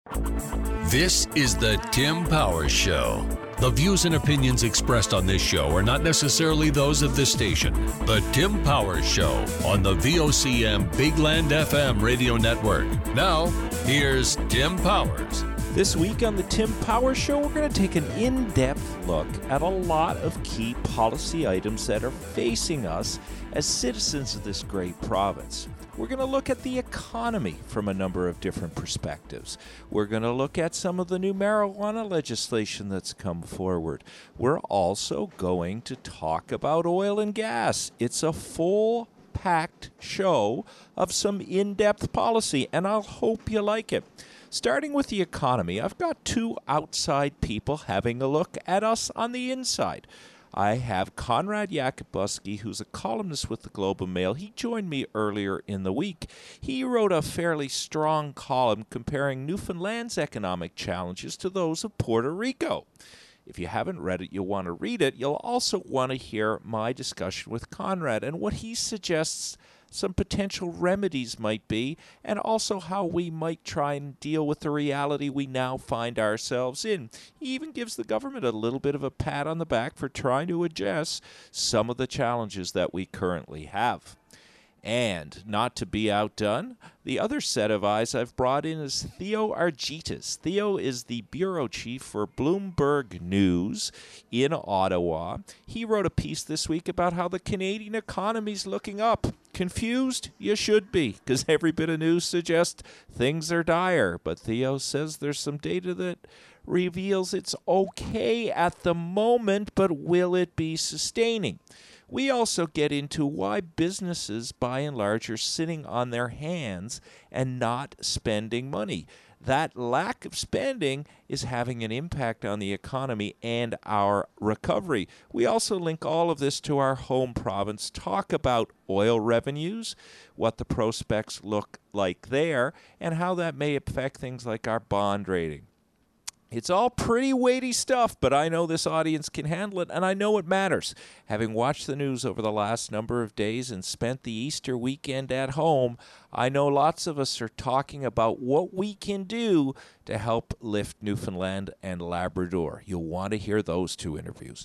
This is the Tim Powers Show. The views and opinions expressed on this show are not necessarily those of this station. The Tim Powers Show on the VOCM Big Land FM radio network. Now, here's Tim Powers. This week on the Tim Powers Show, we're going to take an in-depth look at a lot of key policy items that are facing us as citizens of this great province. We're going to look at the economy from a number of different perspectives. We're going to look at some of the new marijuana legislation that's come forward. We're also going to talk about oil and gas. It's a full-packed show of some in-depth policy, and I'll hope you like it. Starting with the economy, I've got two outside people having a look at us on the inside. I have Conrad Yakubowski, who's a columnist with the Globe and Mail. He joined me earlier in the week. He wrote a fairly strong column comparing Newfoundland's economic challenges to those of Puerto Rico. If you haven't read it, you'll want to read it. You'll also want to hear my discussion with Conrad and what he suggests some potential remedies might be, and also how we might try and deal with the reality we now find ourselves in. He even gives the government a little bit of a pat on the back for trying to address some of the challenges that we currently have. And, not to be outdone, the other set of eyes I've brought in is Theo Argytas. Theo is the bureau chief for Bloomberg News in Ottawa. He wrote a piece this week about how the Canadian economy's looking up. Confused? You should be, because every bit of news suggests things are dire. But Theo says there's some data that reveals it's okay at the moment, but will it be sustaining? We also get into why businesses, by and large, are sitting on their hands and not spending money. That lack of spending is having an impact on the economy and our recovery. We also link all of this to our home province, talk about oil revenues, what the prospects look like there, and how that may affect things like our bond rating. It's all pretty weighty stuff, but I know this audience can handle it, and I know it matters. Having watched the news over the last number of days and spent the Easter weekend at home, I know lots of us are talking about what we can do to help lift Newfoundland and Labrador. You'll want to hear those two interviews.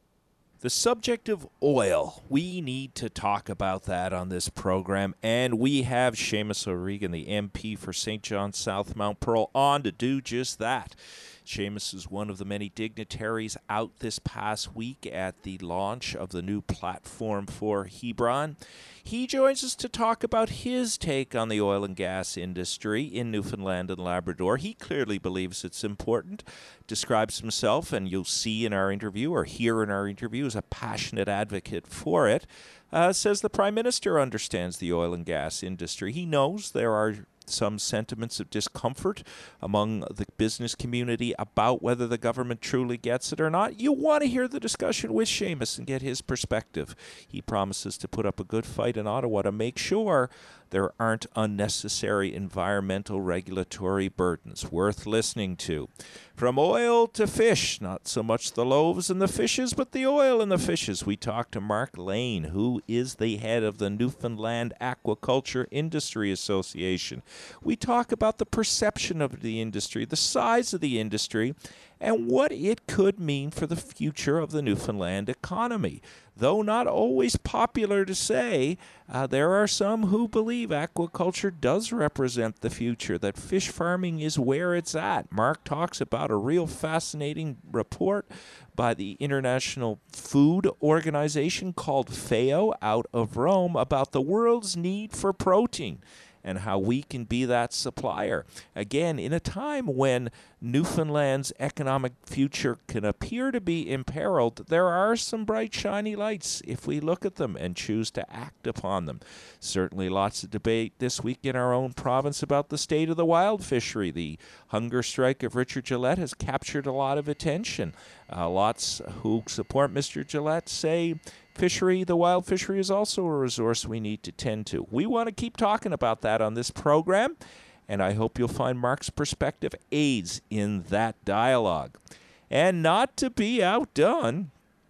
The subject of oil, we need to talk about that on this program, and we have Seamus O'Regan, the MP for St. John South Mount Pearl, on to do just that. Seamus is one of the many dignitaries out this past week at the launch of the new platform for Hebron. He joins us to talk about his take on the oil and gas industry in Newfoundland and Labrador. He clearly believes it's important, describes himself, and you'll see in our interview or hear in our interview, as a passionate advocate for it. Says the Prime Minister understands the oil and gas industry. He knows there are some sentiments of discomfort among the business community about whether the government truly gets it or not. You want to hear the discussion with Seamus and get his perspective. He promises to put up a good fight in Ottawa to make sure there aren't unnecessary environmental regulatory burdens. Worth listening to. From oil to fish, not so much the loaves and the fishes, but the oil and the fishes. We talk to Mark Lane, who is the head of the Newfoundland Aquaculture Industry Association. We talk about the perception of the industry, the size of the industry, and what it could mean for the future of the Newfoundland economy. Though not always popular to say, there are some who believe aquaculture does represent the future, that fish farming is where it's at. Mark talks about a real fascinating report by the International Food Organization called FAO out of Rome about the world's need for protein and how we can be that supplier. Again, in a time when Newfoundland's economic future can appear to be imperiled, there are some bright, shiny lights if we look at them and choose to act upon them. Certainly lots of debate this week in our own province about the state of the wild fishery. The hunger strike of Richard Gillette has captured a lot of attention. Lots who support Mr. Gillette say the wild fishery is also a resource we need to tend to. We want to keep talking about that on this program, and I hope you'll find Mark's perspective aids in that dialogue. And not to be outdone,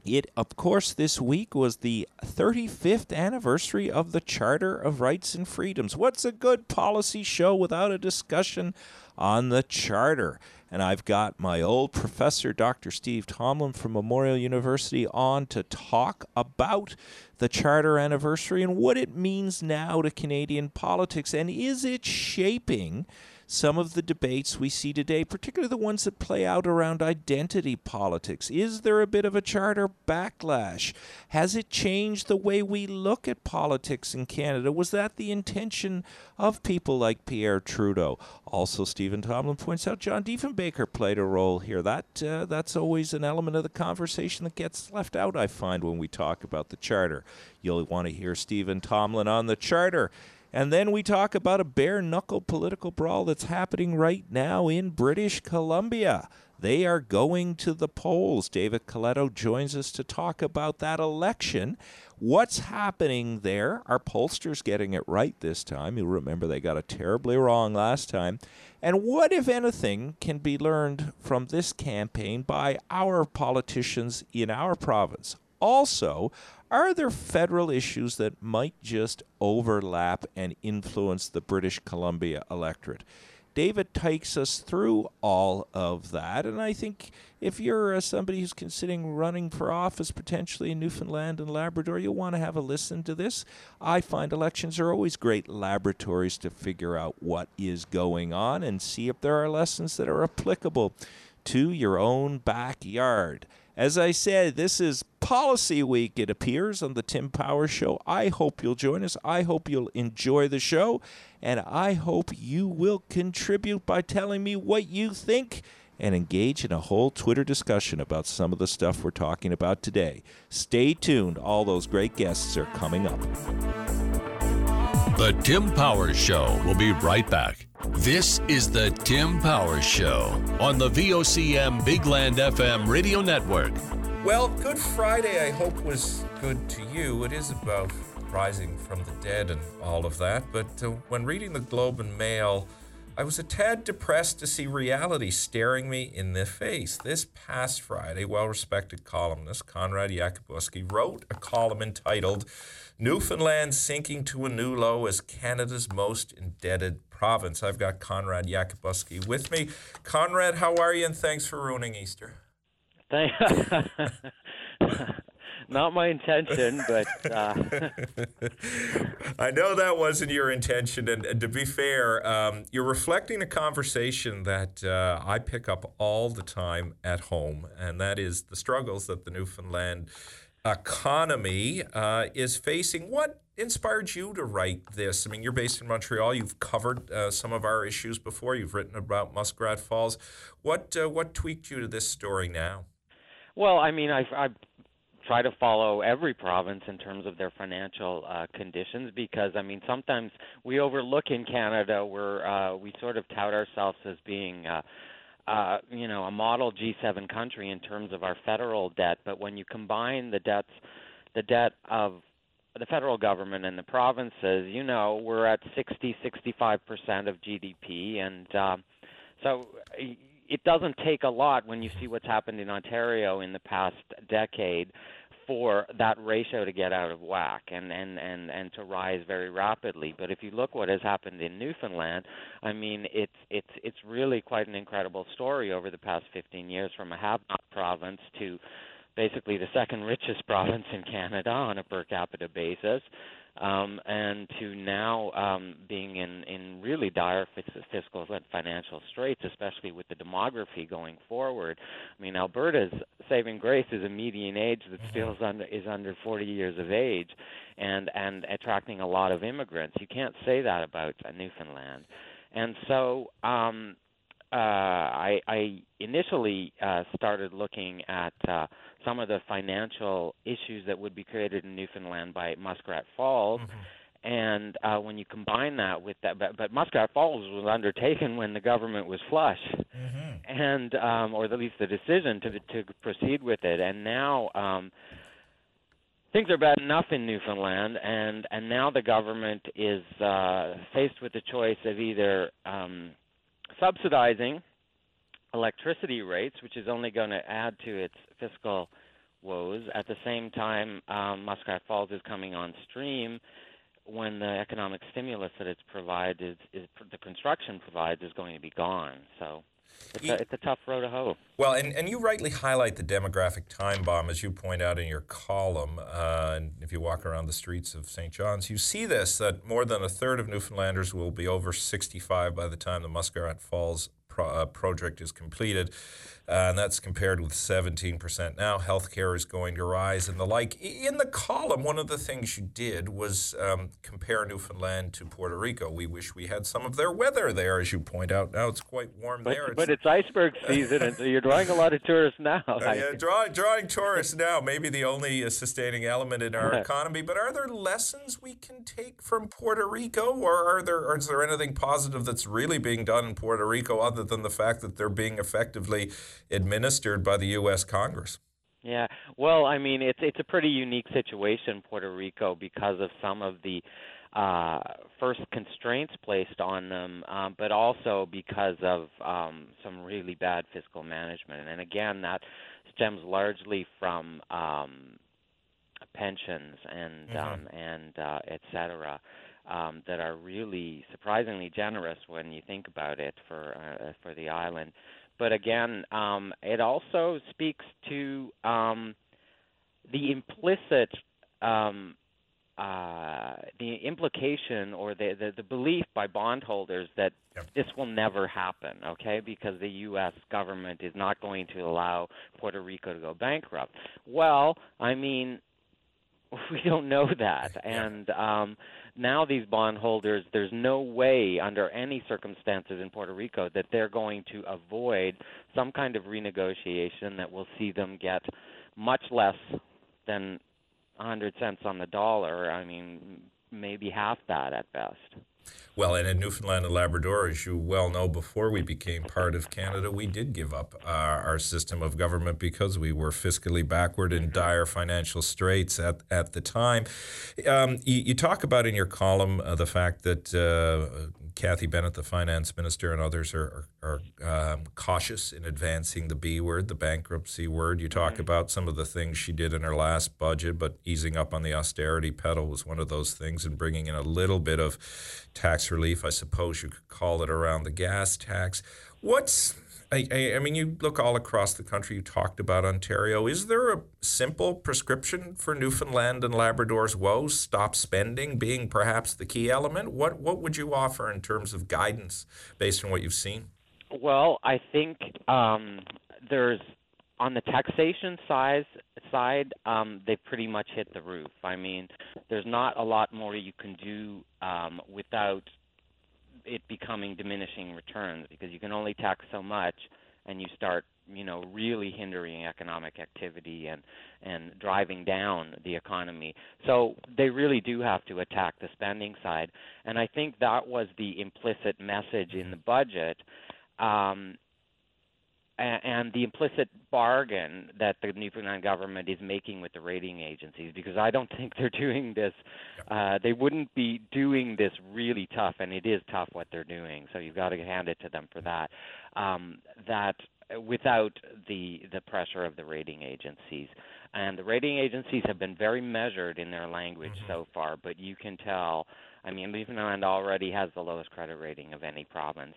It, of course, this week was the 35th anniversary of the Charter of Rights and Freedoms. What's a good policy show without a discussion on the Charter? And I've got my old professor, Dr. Steve Tomlin from Memorial University, on to talk about the Charter anniversary and what it means now to Canadian politics. And is it shaping some of the debates we see today, particularly the ones that play out around identity politics? Is there a bit of a charter backlash? Has it changed the way we look at politics in Canada? Was that the intention of people like Pierre Trudeau? Also, Stephen Tomlin points out John Diefenbaker played a role here. That's always an element of the conversation that gets left out, I find, when we talk about the charter. You'll want to hear Stephen Tomlin on the charter. And then we talk about a bare-knuckle political brawl that's happening right now in British Columbia. They are going to the polls. David Coletto joins us to talk about that election. What's happening there? Are pollsters getting it right this time? You'll remember they got it terribly wrong last time. And what, if anything, can be learned from this campaign by our politicians in our province? Also, are there federal issues that might just overlap and influence the British Columbia electorate? David takes us through all of that, and I think if you're somebody who's considering running for office potentially in Newfoundland and Labrador, you'll want to have a listen to this. I find elections are always great laboratories to figure out what is going on and see if there are lessons that are applicable to your own backyard. As I said, this is Policy Week, it appears, on the Tim Powers Show. I hope you'll join us. I hope you'll enjoy the show. And I hope you will contribute by telling me what you think and engage in a whole Twitter discussion about some of the stuff we're talking about today. Stay tuned. All those great guests are coming up. The Tim Powers Show will be right back. This is the Tim Powers Show on the VOCM Big Land FM radio network. Well, Good Friday, I hope, was good to you. It is about rising from the dead and all of that. But when reading the Globe and Mail, I was a tad depressed to see reality staring me in the face. This past Friday, well-respected columnist Konrad Yakubuski wrote a column entitled "Newfoundland Sinking to a New Low as Canada's Most Indebted Province." I've got Konrad Yakubuski with me. Konrad, how are you? And thanks for ruining Easter. Not my intention, but... I know that wasn't your intention, and to be fair, you're reflecting a conversation that I pick up all the time at home, and that is the struggles that the Newfoundland economy is facing. What inspired you to write this? I mean, you're based in Montreal. You've covered some of our issues before. You've written about Muskrat Falls. What tweaked you to this story now? Well, I mean, I try to follow every province in terms of their financial conditions because, I mean, sometimes we overlook in Canada where we sort of tout ourselves as being a model G7 country in terms of our federal debt. But when you combine the debt of the federal government and the provinces, we're at 65% of GDP. And so it doesn't take a lot when you see what's happened in Ontario in the past decade for that ratio to get out of whack and to rise very rapidly. But if you look what has happened in Newfoundland, I mean, it's really quite an incredible story over the past 15 years, from a have-not province to basically the second richest province in Canada on a per capita basis, and to now being in really dire fiscal and financial straits, especially with the demography going forward. I mean, Alberta's saving grace is a median age that still is under 40 years of age, and attracting a lot of immigrants. You can't say that about Newfoundland. And so I initially started looking at some of the financial issues that would be created in Newfoundland by Muskrat Falls. Mm-hmm. And when you combine that with that, but Muskrat Falls was undertaken when the government was flush, mm-hmm. and or at least the decision to proceed with it. And now things are bad enough in Newfoundland, and now the government is faced with the choice of either subsidizing electricity rates, which is only going to add to its fiscal woes. At the same time, Muskrat Falls is coming on stream when the economic stimulus that it's provided, the construction provides, is going to be gone. So it's a tough road to hoe. Well, and you rightly highlight the demographic time bomb, as you point out in your column. And if you walk around the streets of St. John's, you see this, that more than a third of Newfoundlanders will be over 65 by the time the Muskrat Falls project is completed. And that's compared with 17% now. Healthcare is going to rise and the like. In the column, one of the things you did was compare Newfoundland to Puerto Rico. We wish we had some of their weather there, as you point out. Now it's quite warm there. But it's iceberg season, and so you're drawing a lot of tourists now. Drawing tourists now, maybe the only sustaining element in our economy. But are there lessons we can take from Puerto Rico, or is there anything positive that's really being done in Puerto Rico other than the fact that they're being effectively administered by the U.S. Congress? Yeah, well, I mean, it's a pretty unique situation, Puerto Rico, because of some of the first constraints placed on them, but also because of some really bad fiscal management. And again, that stems largely from pensions and et cetera, that are really surprisingly generous when you think about it for the island. But again, it also speaks to the implicit, the implication or the belief by bondholders that this will never happen, okay, because the U.S. government is not going to allow Puerto Rico to go bankrupt. Well, I mean, we don't know that. And now these bondholders, there's no way under any circumstances in Puerto Rico that they're going to avoid some kind of renegotiation that will see them get much less than 100 cents on the dollar. I mean, maybe half that at best. Well, and in Newfoundland and Labrador, as you well know, before we became part of Canada, we did give up our system of government because we were fiscally backward in dire financial straits at the time. You talk about in your column the fact that Cathy Bennett, the finance minister, and others are cautious in advancing the B word, the bankruptcy word. You talk about some of the things she did in her last budget, but easing up on the austerity pedal was one of those things, and bringing in a little bit of tax relief, I suppose you could call it, around the gas tax. I mean, you look all across the country, you talked about Ontario. Is there a simple prescription for Newfoundland and Labrador's woes, stop spending being perhaps the key element? What would you offer in terms of guidance based on what you've seen? Well, I think there's, on the taxation side, they've pretty much hit the roof. I mean, there's not a lot more you can do without it becoming diminishing returns, because you can only tax so much, and you start, really hindering economic activity and driving down the economy. So they really do have to attack the spending side, and I think that was the implicit message in the budget. And the implicit bargain that the Newfoundland government is making with the rating agencies, because I don't think they're doing this. They wouldn't be doing this really tough, and it is tough what they're doing. So you've got to hand it to them for that. That without the pressure of the rating agencies, and the rating agencies have been very measured in their language so far. But you can tell. I mean, Newfoundland already has the lowest credit rating of any province.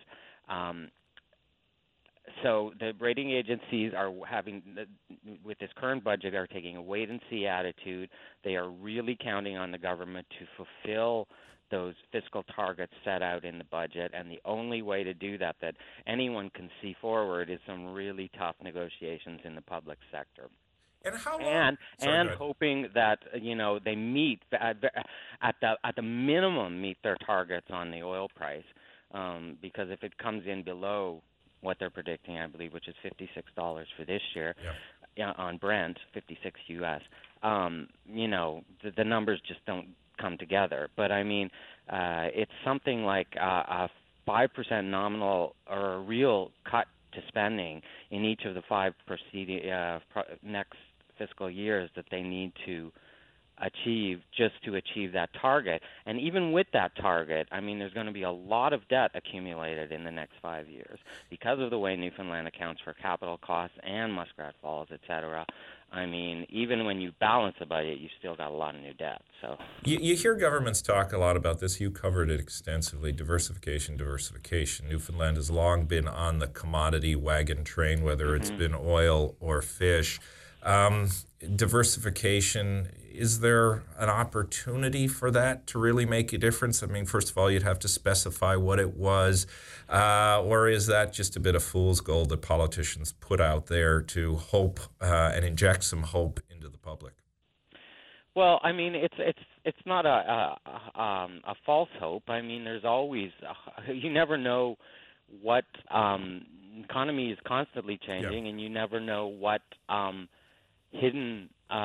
So the rating agencies are having, with this current budget, are taking a wait-and-see attitude. They are really counting on the government to fulfill those fiscal targets set out in the budget, and the only way to do that anyone can see forward is some really tough negotiations in the public sector. And how long? And hoping that they meet at the minimum meet their targets on the oil price, because if it comes in below what they're predicting, I believe, which is $56 for this year, on Brent, 56 US. The numbers just don't come together. But I mean, it's something like a 5% nominal or a real cut to spending in each of the 5 preceding next fiscal years that they need to achieve just to achieve that target. And even with that target, I mean, there's going to be a lot of debt accumulated in the next 5 years because of the way Newfoundland accounts for capital costs and Muskrat Falls, et cetera. I mean, even when you balance a budget, you still got a lot of new debt. So you hear governments talk a lot about this. You covered it extensively. Diversification. Newfoundland has long been on the commodity wagon train, whether it's been oil or fish. Diversification, is there an opportunity for that to really make a difference? I mean, first of all, you'd have to specify what it was, or is that just a bit of fool's gold that politicians put out there to hope and inject some hope into the public? Well, I mean, it's not a false hope. I mean, there's always you never know what economy is constantly changing, and you never know what hidden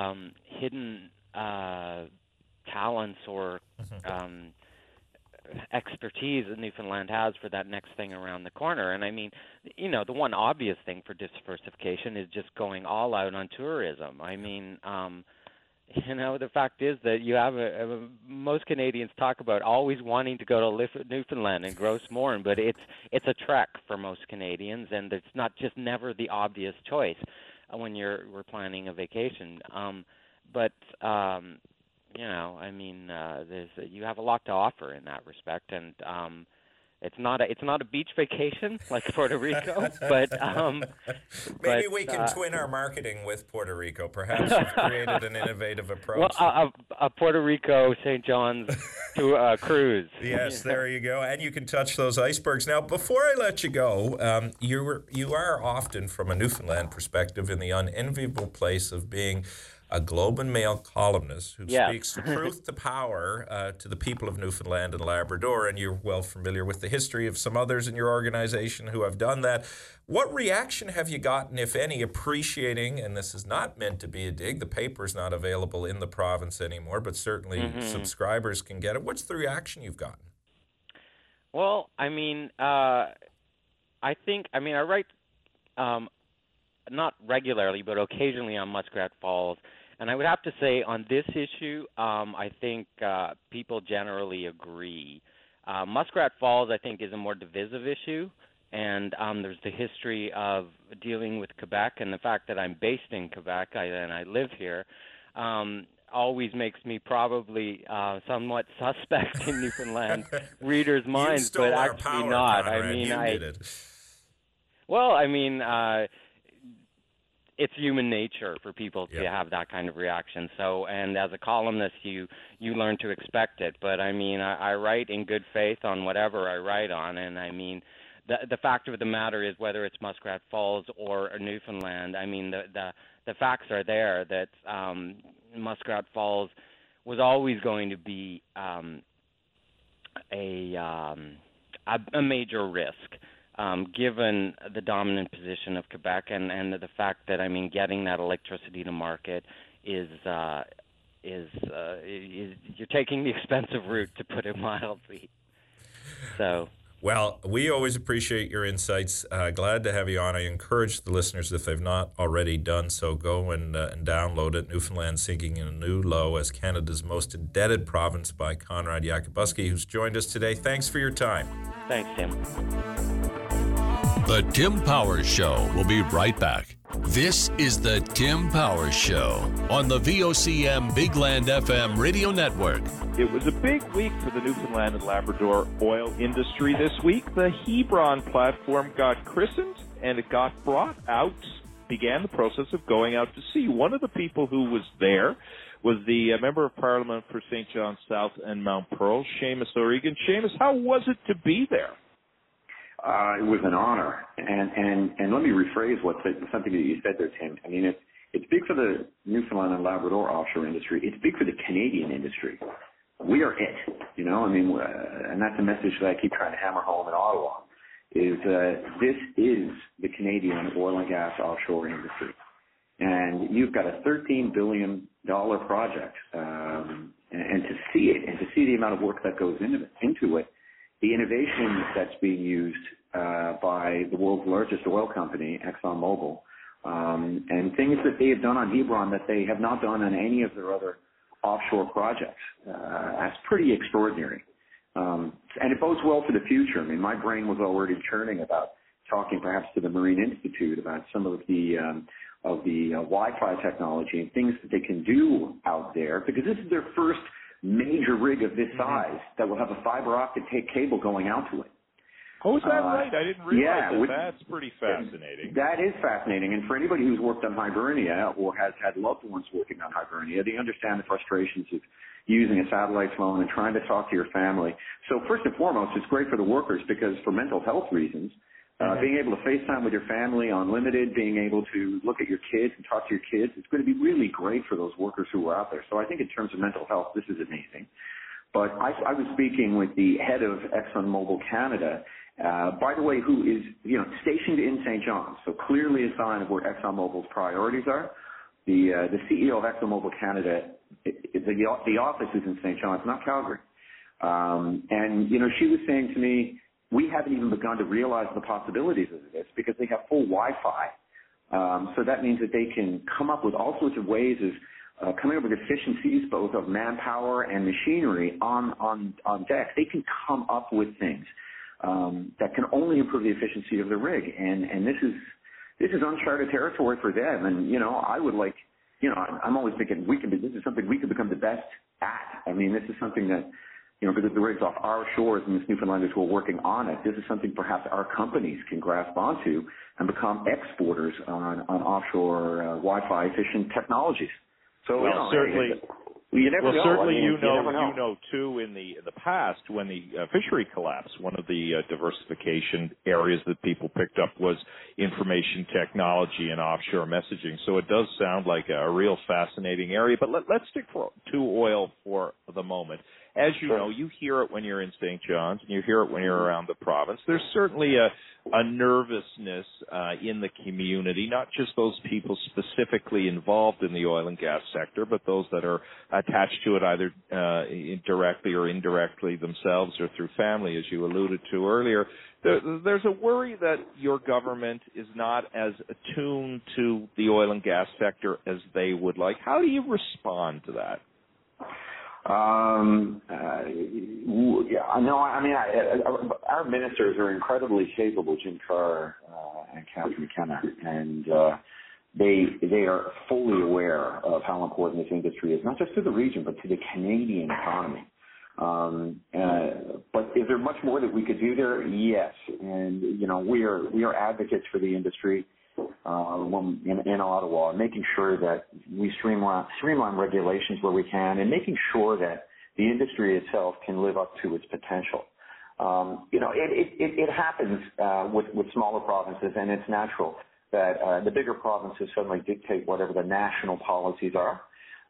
talents or expertise that Newfoundland has for that next thing around the corner. And I mean, you know, the one obvious thing for diversification is just going all out on tourism. I mean, you know, the fact is that you have most Canadians talk about always wanting to go to Newfoundland and Gros Morne, but it's a trek for most Canadians, and it's not just never the obvious choice when we're planning a vacation. But you know, I mean, you have a lot to offer in that respect, and it's not a beach vacation like Puerto Rico, but maybe we can twin our marketing with Puerto Rico. Perhaps you've created an innovative approach. Well, a Puerto Rico St. John's to cruise. Yes, there you go, and you can touch those icebergs. Now, before I let you go, you are often, from a Newfoundland perspective, in the unenviable place of being a Globe and Mail columnist who speaks truth to power to the people of Newfoundland and Labrador, and you're well familiar with the history of some others in your organization who have done that. What reaction have you gotten, if any, appreciating, and this is not meant to be a dig, the paper's not available in the province anymore, but certainly subscribers can get it. What's the reaction you've gotten? Well, I mean, I write not regularly, but occasionally on Muskrat Falls. And I would have to say on this issue, I think people generally agree. Muskrat Falls, I think, is a more divisive issue. And there's the history of dealing with Quebec, and the fact that I'm based in Quebec and I live here always makes me probably somewhat suspect in Newfoundland readers' minds, but actually power, not. Conrad. I mean, you did it. Well, I mean, it's human nature for people to have that kind of reaction. So, and as a columnist, you learn to expect it. But I mean, I write in good faith on whatever I write on, and I mean, the fact of the matter is, whether it's Muskrat Falls or Newfoundland, I mean, the facts are there that Muskrat Falls was always going to be a major risk. Given the dominant position of Quebec and the fact that, I mean, getting that electricity to market is you're taking the expensive route, to put it mildly. So. Well, we always appreciate your insights. Glad to have you on. I encourage the listeners, if they've not already done so, go and download it. Newfoundland Sinking in a New Low as Canada's Most Indebted Province by Conrad Yakubuski, who's joined us today. Thanks for your time. Thanks, Tim. The Tim Powers Show will be right back. This is the Tim Powers Show on the VOCM Big Land FM radio network. It was a big week for the Newfoundland and Labrador oil industry this week. The Hebron platform got christened, and it got brought out, began the process of going out to sea. One of the people who was there was the Member of Parliament for St. John's South and Mount Pearl, Seamus O'Regan. Seamus, how was it to be there? It was an honor, and let me rephrase something that you said there, Tim. I mean, it's big for the Newfoundland and Labrador offshore industry. It's big for the Canadian industry. We are it, you know. I mean, and that's a message that I keep trying to hammer home in Ottawa. Is this is the Canadian oil and gas offshore industry, and you've got a $13 billion project, and to see it, and to see the amount of work that goes into it. The innovation that's being used by the world's largest oil company, ExxonMobil, and things that they have done on Hebron that they have not done on any of their other offshore projects. That's pretty extraordinary. And it bodes well for the future. I mean, my brain was already churning about talking perhaps to the Marine Institute about some of the the Wi-Fi technology and things that they can do out there, because this is their first major rig of this size that will have a fiber optic cable going out to it. Oh, is that right? I didn't realize that. That's pretty fascinating. That is fascinating. And for anybody who's worked on Hibernia or has had loved ones working on Hibernia, they understand the frustrations of using a satellite phone and trying to talk to your family. So first and foremost, it's great for the workers because for mental health reasons, being able to FaceTime with your family unlimited, being able to look at your kids and talk to your kids, it's going to be really great for those workers who are out there. So I think in terms of mental health, this is amazing. But I was speaking with the head of ExxonMobil Canada, by the way, who is, stationed in St. John's. So clearly a sign of where ExxonMobil's priorities are. The CEO of ExxonMobil Canada, the office is in St. John's, not Calgary. And she was saying to me, we haven't even begun to realize the possibilities of this because they have full Wi-Fi. So that means that they can come up with all sorts of ways of coming up with efficiencies both of manpower and machinery on deck. They can come up with things that can only improve the efficiency of the rig, and this is uncharted territory for them. And I would like, I'm always thinking this is something we could become the best at. I mean, this is something that, because the rig's off our shores and this Newfoundlanders who are working on it, this is something perhaps our companies can grasp onto and become exporters on offshore Wi-Fi efficient technologifications. So certainly. You never know. Certainly, you know too. In the past, when the fishery collapsed, one of the diversification areas that people picked up was information technology and offshore messaging. So it does sound like a real fascinating area. But let's stick to oil for the moment. As you know, you hear it when you're in St. John's, and you hear it when you're around the province. There's certainly a nervousness in the community, not just those people specifically involved in the oil and gas sector, but those that are attached to it either directly or indirectly themselves or through family, as you alluded to earlier. There's a worry that your government is not as attuned to the oil and gas sector as they would like. How do you respond to that? Our ministers are incredibly capable, Jim Carr and Catherine McKenna, and they are fully aware of how important this industry is, not just to the region, but to the Canadian economy. But is there much more that we could do there? Yes, and we are advocates for the industry. In Ottawa, making sure that we streamline regulations where we can, and making sure that the industry itself can live up to its potential. It happens with smaller provinces, and it's natural that the bigger provinces suddenly dictate whatever the national policies are.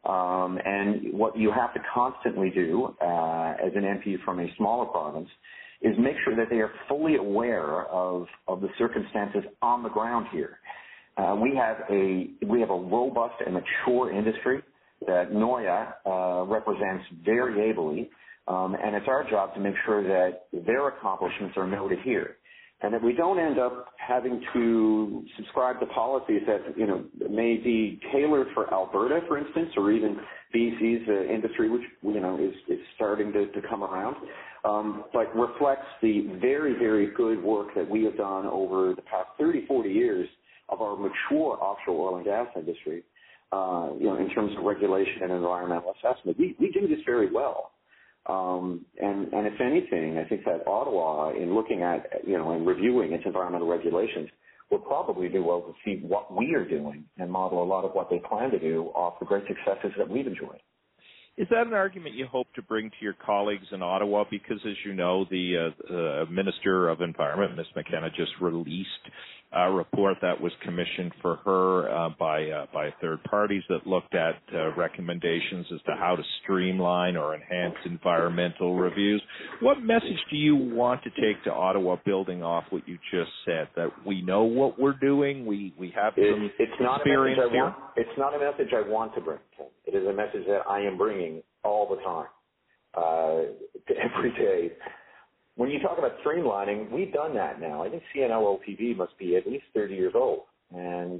And what you have to constantly do as an MP from a smaller province is make sure that they are fully aware of the circumstances on the ground here. We have a robust and mature industry that NOIA represents very ably, and it's our job to make sure that their accomplishments are noted here, and that we don't end up having to subscribe to policies that may be tailored for Alberta, for instance, or even BC's industry, which is starting to come around. But reflects the very, very good work that we have done over the past 30, 40 years of our mature offshore oil and gas industry, in terms of regulation and environmental assessment. We do this very well. And if anything, I think that Ottawa, in looking at, and reviewing its environmental regulations, will probably do well to see what we are doing and model a lot of what they plan to do off the great successes that we've enjoyed. Is that an argument you hope to bring to your colleagues in Ottawa? Because, as you know, the Minister of Environment, Ms. McKenna, just released a report that was commissioned for her by third parties that looked at recommendations as to how to streamline or enhance environmental reviews. What message do you want to take to Ottawa, building off what you just said, that we know what we're doing, we have some experience here? It's not a message I want to bring, Tim. It is a message that I am bringing all the time, every day. When you talk about streamlining, we've done that now. I think CNO-OPV must be at least 30 years old, and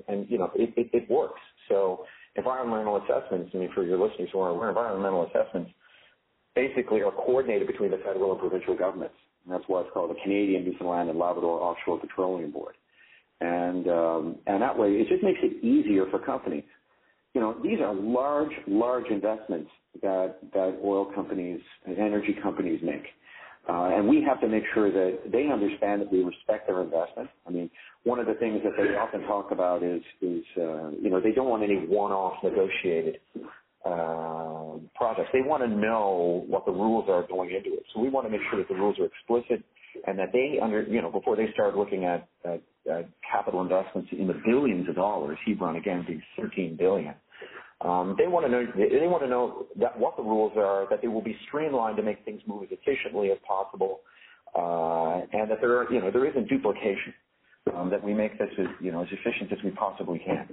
it works. So environmental assessments, for your listeners who are aware, environmental assessments basically are coordinated between the federal and provincial governments, and that's why it's called the Canadian, Newfoundland, and Labrador Offshore Petroleum Board. And that way, it just makes it easier for companies. You know, these are large investments that oil companies and energy companies make. And we have to make sure that they understand that we respect their investment. I mean, one of the things that they often talk about is you know, they don't want any one-off negotiated projects. They want to know what the rules are going into it. So we want to make sure that the rules are explicit and that they you know, before they start looking at capital investments in the billions of dollars, Hebron again being $13 billion. They want to know that what the rules are, that they will be streamlined to make things move as efficiently as possible, and that there isn't duplication. That we make this as efficient as we possibly can.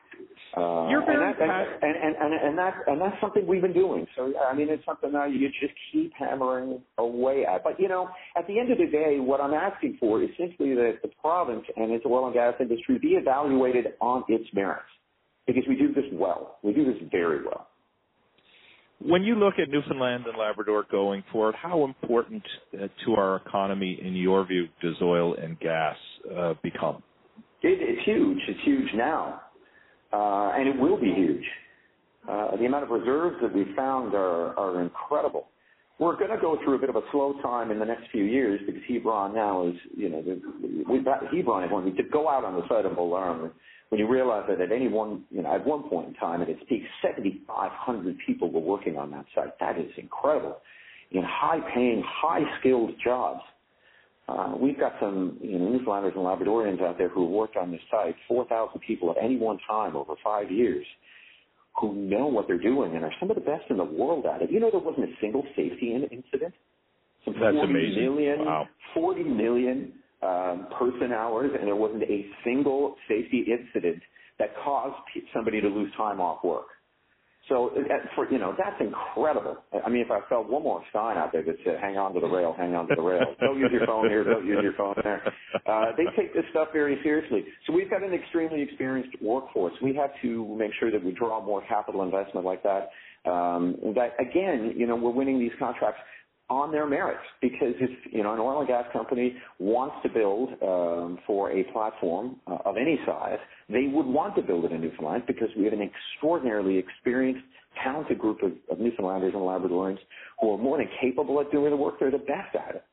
And that's something we've been doing. So I mean, it's something that you just keep hammering away at. But at the end of the day, what I'm asking for is simply that the province and its oil and gas industry be evaluated on its merits, because we do this well. We do this very well. When you look at Newfoundland and Labrador going forward, how important to our economy, in your view, does oil and gas become? It's huge. It's huge now. And it will be huge. The amount of reserves that we found are incredible. We're going to go through a bit of a slow time in the next few years because Hebron now is, Hebron is going to go out on the side of Bull Arm. When you realize that at at one point in time at its peak, 7,500 people were working on that site. That is incredible. In high-paying, high-skilled jobs. We've got some Newfoundlanders and Labradorians out there who have worked on this site, 4,000 people at any one time over 5 years, who know what they're doing and are some of the best in the world at it. There wasn't a single safety incident. That's amazing. Wow. 40 million person hours, and there wasn't a single safety incident that caused somebody to lose time off work. So, that's incredible. I mean, if I felt one more sign out there that said, hang on to the rail, hang on to the rail. Don't use your phone here, don't use your phone there. They take this stuff very seriously. So we've got an extremely experienced workforce. We have to make sure that we draw more capital investment like that. That, again, we're winning these contracts on their merits, because if an oil and gas company wants to build for a platform of any size, they would want to build it in Newfoundland because we have an extraordinarily experienced, talented group of Newfoundlanders and Labradorians who are more than capable at doing the work. They're the best at it.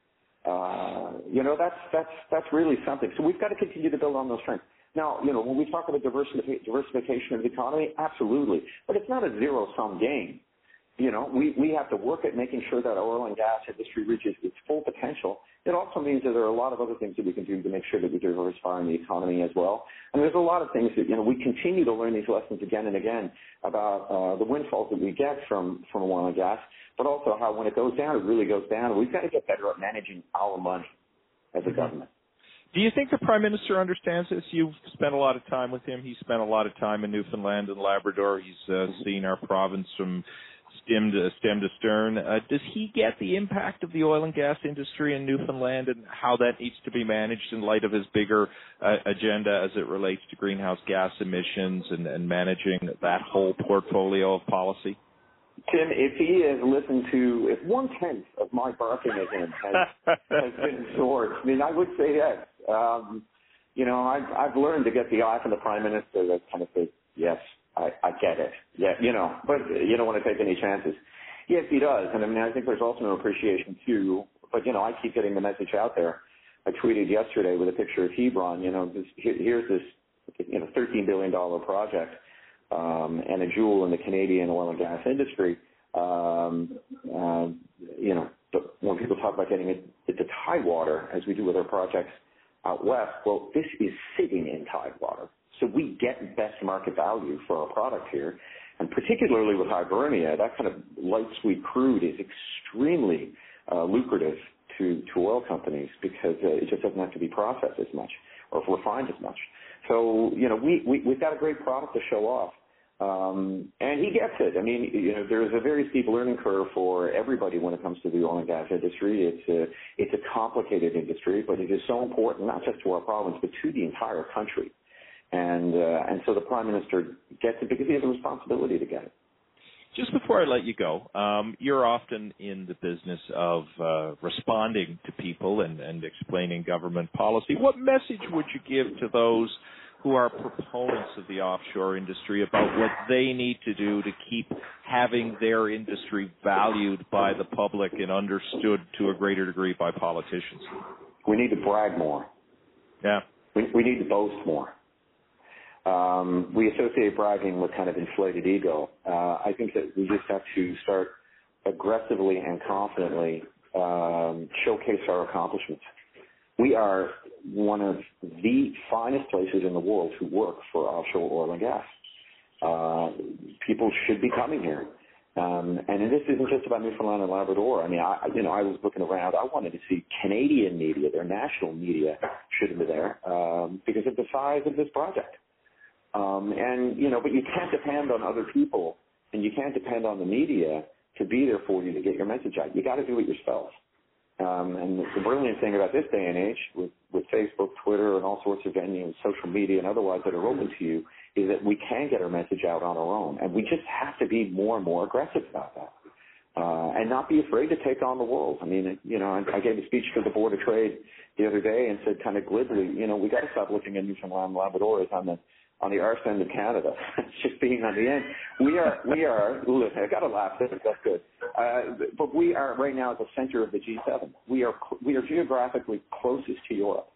That's really something. So we've got to continue to build on those strengths. Now, when we talk about diversification of the economy, absolutely, but it's not a zero-sum game. We have to work at making sure that our oil and gas industry reaches its full potential. It also means that there are a lot of other things that we can do to make sure that we diversify in the economy as well. And there's a lot of things that, we continue to learn these lessons again and again about the windfalls that we get from oil and gas, but also how when it goes down, it really goes down. And we've got to get better at managing our money as a government. Do you think the Prime Minister understands this? You've spent a lot of time with him. He's spent a lot of time in Newfoundland and Labrador. He's seen our province from stem to stern. Does he get the impact of the oil and gas industry in Newfoundland and how that needs to be managed in light of his bigger agenda as it relates to greenhouse gas emissions and managing that whole portfolio of policy? Tim, if he has listened to, if 1/10 of my barking at him has been ignored, I mean, I would say yes. I've learned to get the eye from the Prime Minister that kind of says, yes, I get it. Yeah, but you don't want to take any chances. Yes, he does. And I mean, I think there's also an appreciation too, but I keep getting the message out there. I tweeted yesterday with a picture of Hebron, here's this, $13 billion project, and a jewel in the Canadian oil and gas industry. But when people talk about getting it to Tidewater, as we do with our projects out west, well, this is sitting in Tidewater. So we get best market value for our product here. And particularly with Hibernia, that kind of light sweet crude is extremely lucrative to oil companies because it just doesn't have to be processed as much or refined as much. So, we've got a great product to show off. And he gets it. I mean, there's a very steep learning curve for everybody when it comes to the oil and gas industry. It's a complicated industry, but it is so important, not just to our province, but to the entire country. And so the Prime Minister gets it because he has a responsibility to get it. Just before I let you go, you're often in the business of responding to people and explaining government policy. What message would you give to those who are proponents of the offshore industry about what they need to do to keep having their industry valued by the public and understood to a greater degree by politicians? We need to brag more. Yeah. We need to boast more. We associate bragging with kind of inflated ego. I think that we just have to start aggressively and confidently showcase our accomplishments. We are one of the finest places in the world to work for offshore oil and gas. People should be coming here. And this isn't just about Newfoundland and Labrador. I mean, I was looking around. I wanted to see Canadian media, their national media should be there because of the size of this project. But you can't depend on other people and you can't depend on the media to be there for you to get your message out. You got to do it yourself. And the brilliant thing about this day and age with Facebook, Twitter, and all sorts of venues, social media and otherwise that are open to you is that we can get our message out on our own. And we just have to be more and more aggressive about that. And not be afraid to take on the world. I mean, I gave a speech to the Board of Trade the other day and said kind of glibly, we got to stop looking at Newfoundland and Labrador as on the arse end of Canada. It's just being on the end. We are, I got to laugh, that's good. But we are right now at the center of the G7. We are geographically closest to Europe.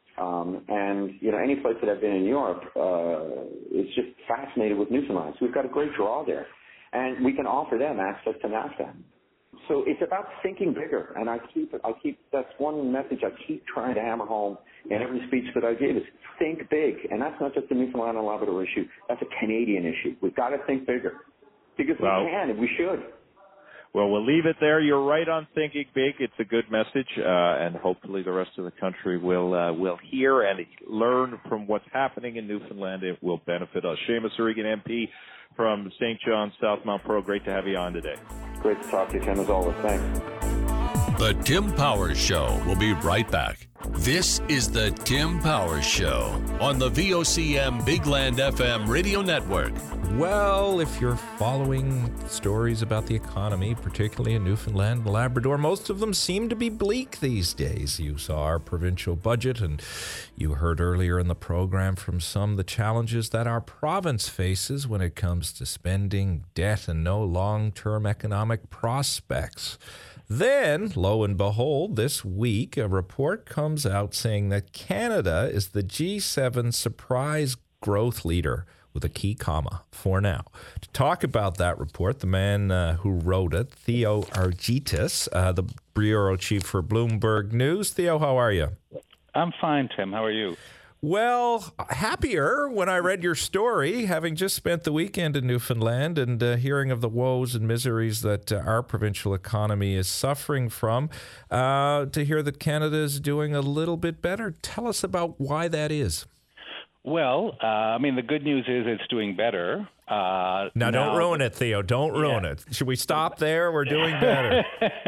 Any place that I've been in Europe is just fascinated with Newfoundland. So we've got a great draw there. And we can offer them access to NAFTA. So it's about thinking bigger. And I keep, that's one message I keep trying to hammer home in every speech that I give is think big. And that's not just a Newfoundland and Labrador issue. That's a Canadian issue. We've got to think bigger because we can and we should. Well, we'll leave it there. You're right on thinking big. It's a good message, and hopefully the rest of the country will hear and learn from what's happening in Newfoundland. It will benefit us. Seamus O'Regan, MP from St. John's, Southmount Pro. Great to have you on today. Great to talk to you, Tim, as always. Thanks. The Tim Powers Show will be right back. This is the Tim Powers Show on the VOCM Big Land FM radio network. Well, if you're following stories about the economy, particularly in Newfoundland and Labrador, most of them seem to be bleak these days. You saw our provincial budget, and you heard earlier in the program from some the challenges that our province faces when it comes to spending, debt, and no long-term economic prospects. Then, lo and behold, this week, a report comes out saying that Canada is the G7 surprise growth leader, with a key comma, for now. To talk about that report, the man who wrote it, Theo Argytis, the bureau chief for Bloomberg News. Theo, how are you? I'm fine, Tim. How are you? Well, happier when I read your story, having just spent the weekend in Newfoundland and hearing of the woes and miseries that our provincial economy is suffering from, to hear that Canada is doing a little bit better. Tell us about why that is. Well, the good news is it's doing better. Now, don't ruin it, Theo. Don't ruin it. Should we stop there? We're doing better.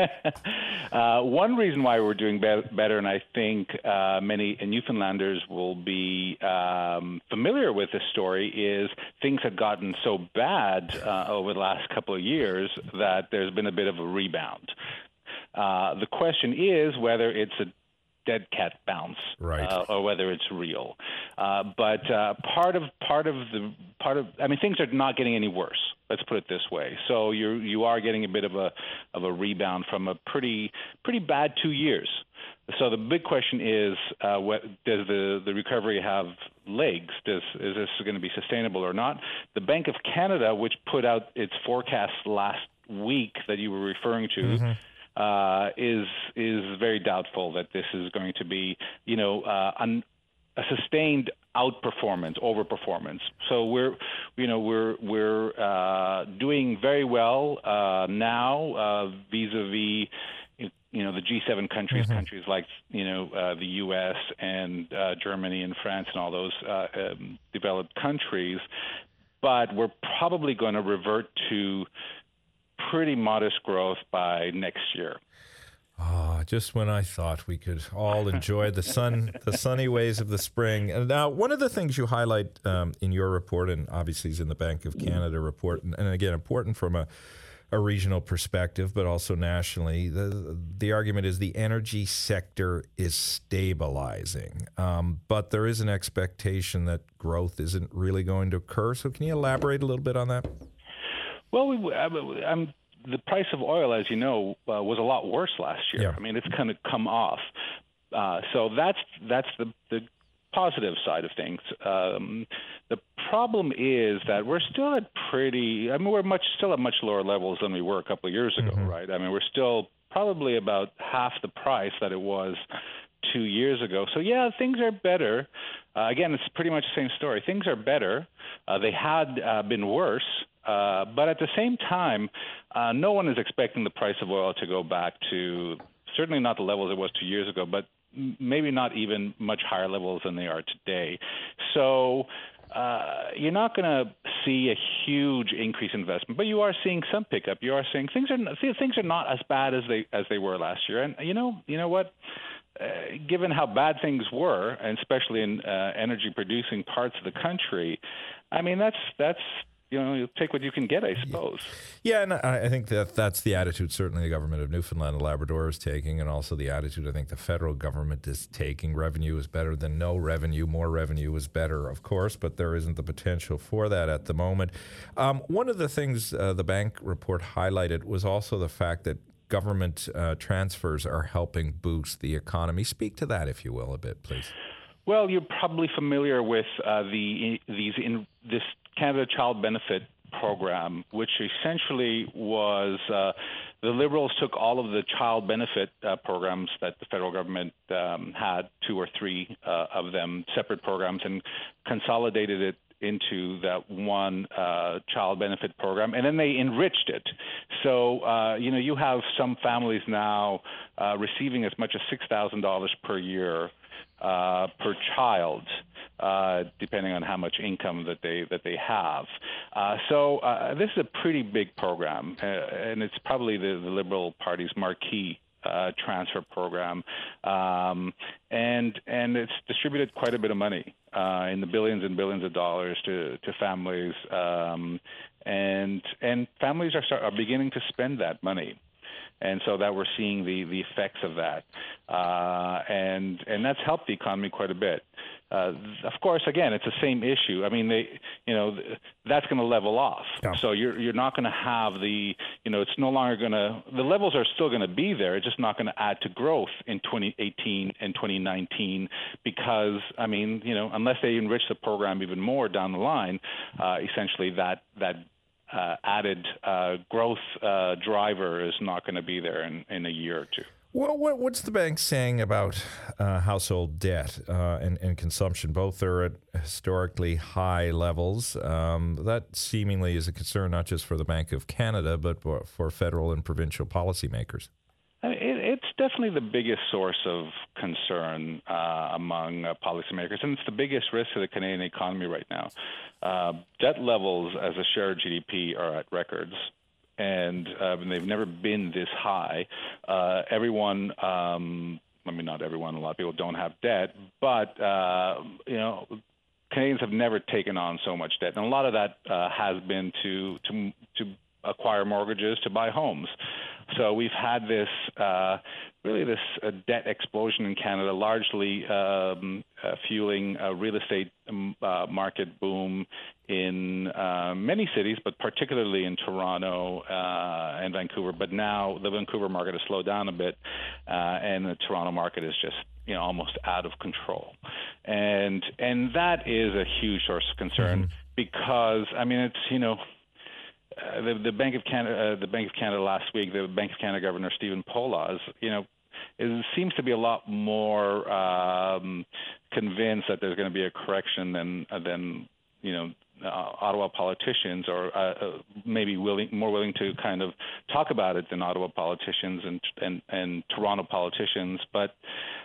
One reason why we're doing better, and I think many Newfoundlanders will be familiar with this story, is things have gotten so bad over the last couple of years that there's been a bit of a rebound. The question is whether it's a dead cat bounce, right, or whether it's real. But things are not getting any worse. Let's put it this way. So you are getting a bit of a rebound from a pretty bad 2 years. So the big question is, does the recovery have legs? Is this going to be sustainable or not? The Bank of Canada, which put out its forecast last week that you were referring to, is very doubtful that this is going to be, a sustained overperformance. So we're doing very well now vis-a-vis, the G7 countries, countries like the U.S. and Germany and France and all those developed countries, but we're probably going to revert to pretty modest growth by next year. Just when I thought we could all enjoy the sunny ways of the spring. And now, one of the things you highlight in your report, and obviously is in the Bank of Canada report, and again, important from a regional perspective, but also nationally, the argument is the energy sector is stabilizing. But there is an expectation that growth isn't really going to occur. So can you elaborate a little bit on that? Well, the price of oil, as you know, was a lot worse last year. Yeah. I mean, it's kind of come off. So that's the positive side of things. The problem is that we're still at still at much lower levels than we were a couple of years ago, right? I mean, we're still probably about half the price that it was 2 years ago. So, yeah, things are better. Again, it's pretty much the same story. Things are better. They had been worse. But at the same time, no one is expecting the price of oil to go back to certainly not the levels it was 2 years ago, but maybe not even much higher levels than they are today. So you're not going to see a huge increase in investment, but you are seeing some pickup. You are seeing things are not as bad as they were last year. And you know what? Given how bad things were, and especially in energy producing parts of the country, I mean that's. You take what you can get, I suppose. Yeah, and I think that's the attitude certainly the government of Newfoundland and Labrador is taking, and also the attitude I think the federal government is taking. Revenue is better than no revenue. More revenue is better, of course, but there isn't the potential for that at the moment. One of the things the bank report highlighted was also the fact that government transfers are helping boost the economy. Speak to that, if you will, a bit, please. Well, you're probably familiar with this Canada Child Benefit Program, which essentially was the Liberals took all of the child benefit programs that the federal government had, 2 or 3 of them, separate programs, and consolidated it into that one child benefit program, and then they enriched it. So, you have some families now receiving as much as $6,000 per year per child, depending on how much income that they have. So this is a pretty big program, and it's probably the Liberal Party's marquee transfer program, and it's distributed quite a bit of money in the billions and billions of dollars to families, and families are beginning to spend that money. And so that we're seeing the effects of that, and that's helped the economy quite a bit. Of course, again, it's the same issue. I mean, that's going to level off. Yeah. So you're not going to have it's no longer going to. The levels are still going to be there. It's just not going to add to growth in 2018 and 2019 because unless they enrich the program even more down the line, essentially that added growth driver is not going to be there in a year or two. Well, what's the bank saying about household debt and consumption? Both are at historically high levels. That seemingly is a concern not just for the Bank of Canada, but for federal and provincial policymakers. It's definitely the biggest source of concern among policymakers, and it's the biggest risk to the Canadian economy right now. Debt levels as a share of GDP are at records, and they've never been this high. Everyone, not everyone, a lot of people don't have debt, but, Canadians have never taken on so much debt, and a lot of that has been to acquire mortgages to buy homes. So we've had this debt explosion in Canada, largely fueling a real estate market boom in many cities, but particularly in Toronto and Vancouver. But now the Vancouver market has slowed down a bit, and the Toronto market is just almost out of control, and that is a huge source of concern because it's the Bank of Canada last week, the Bank of Canada Governor Stephen Poloz, seems to be a lot more convinced that there's going to be a correction than Ottawa politicians, or maybe more willing to kind of talk about it than Ottawa politicians and Toronto politicians. But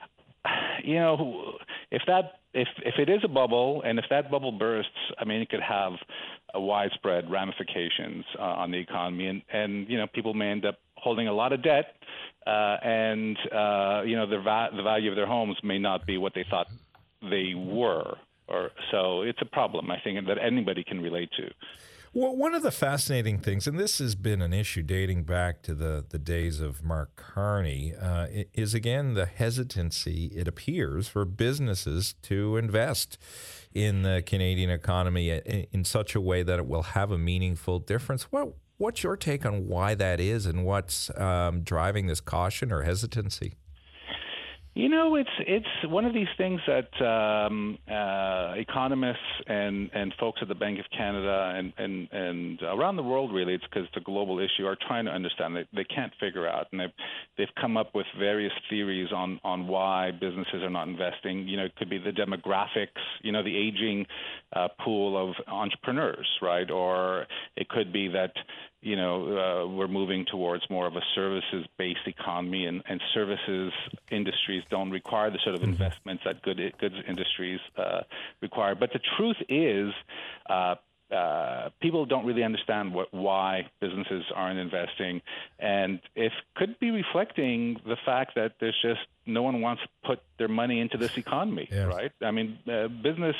if it is a bubble, and if that bubble bursts, it could have widespread ramifications on the economy, and people may end up holding a lot of debt, and the value of their homes may not be what they thought they were. So it's a problem, I think, that anybody can relate to. Well, one of the fascinating things, and this has been an issue dating back to the days of Mark Carney, is, again, the hesitancy, it appears, for businesses to invest in the Canadian economy in such a way that it will have a meaningful difference. What's your take on why that is, and what's driving this caution or hesitancy? You know, it's one of these things that economists and folks at the Bank of Canada and around the world, really, it's because it's a global issue, are trying to understand. They can't figure out, and they've come up with various theories on why businesses are not investing. You know, it could be the demographics, you know, the aging pool of entrepreneurs, right? Or it could be that, you know, we're moving towards more of a services-based economy, and services industries don't require the sort of investments that goods industries require. But the truth is, people don't really understand why businesses aren't investing, and it could be reflecting the fact that there's just no one wants to put their money into this economy, right? I mean, business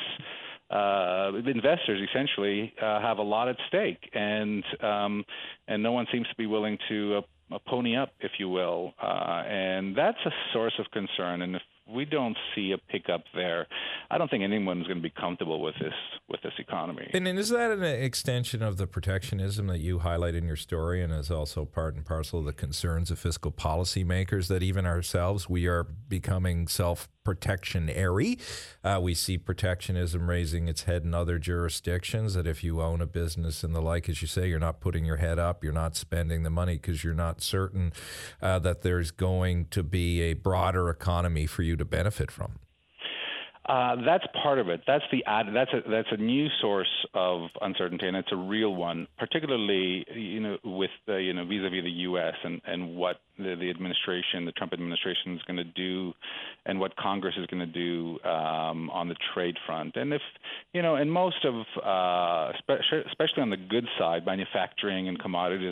investors essentially have a lot at stake, and no one seems to be willing to pony up, if you will, and that's a source of concern. And if we don't see a pickup there, I don't think anyone's going to be comfortable with this economy. And is that an extension of the protectionism that you highlight in your story, and is also part and parcel of the concerns of fiscal policymakers, that even ourselves, we are becoming self-protectionary? We see protectionism raising its head in other jurisdictions, that if you own a business and the like, as you say, you're not putting your head up, you're not spending the money because you're not certain that there's going to be a broader economy for you to benefit from. That's part of it. That's a new source of uncertainty, and it's a real one, particularly with vis-a-vis the U.S. and what the administration, the Trump administration, is going to do, and what Congress is going to do on the trade front. And and most of, especially on the goods side, manufacturing and commodities,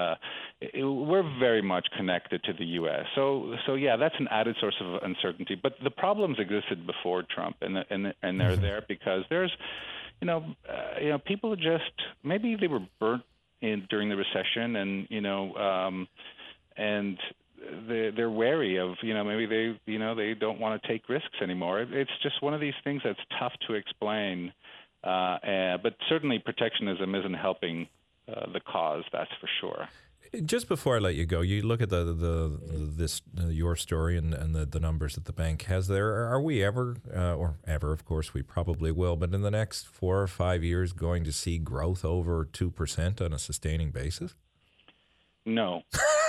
we're very much connected to the U.S. So yeah, that's an added source of uncertainty. But the problems existed before Trump, and they're there because there's, people just, maybe they were burnt during the recession, and they're wary of, maybe they don't want to take risks anymore. It's just one of these things that's tough to explain. But certainly protectionism isn't helping the cause, that's for sure. Just before I let you go, you look at your story and the numbers that the bank has there. Are we ever, or ever, of course, we probably will, but in the next 4 or 5 years, going to see growth over 2% on a sustaining basis? No.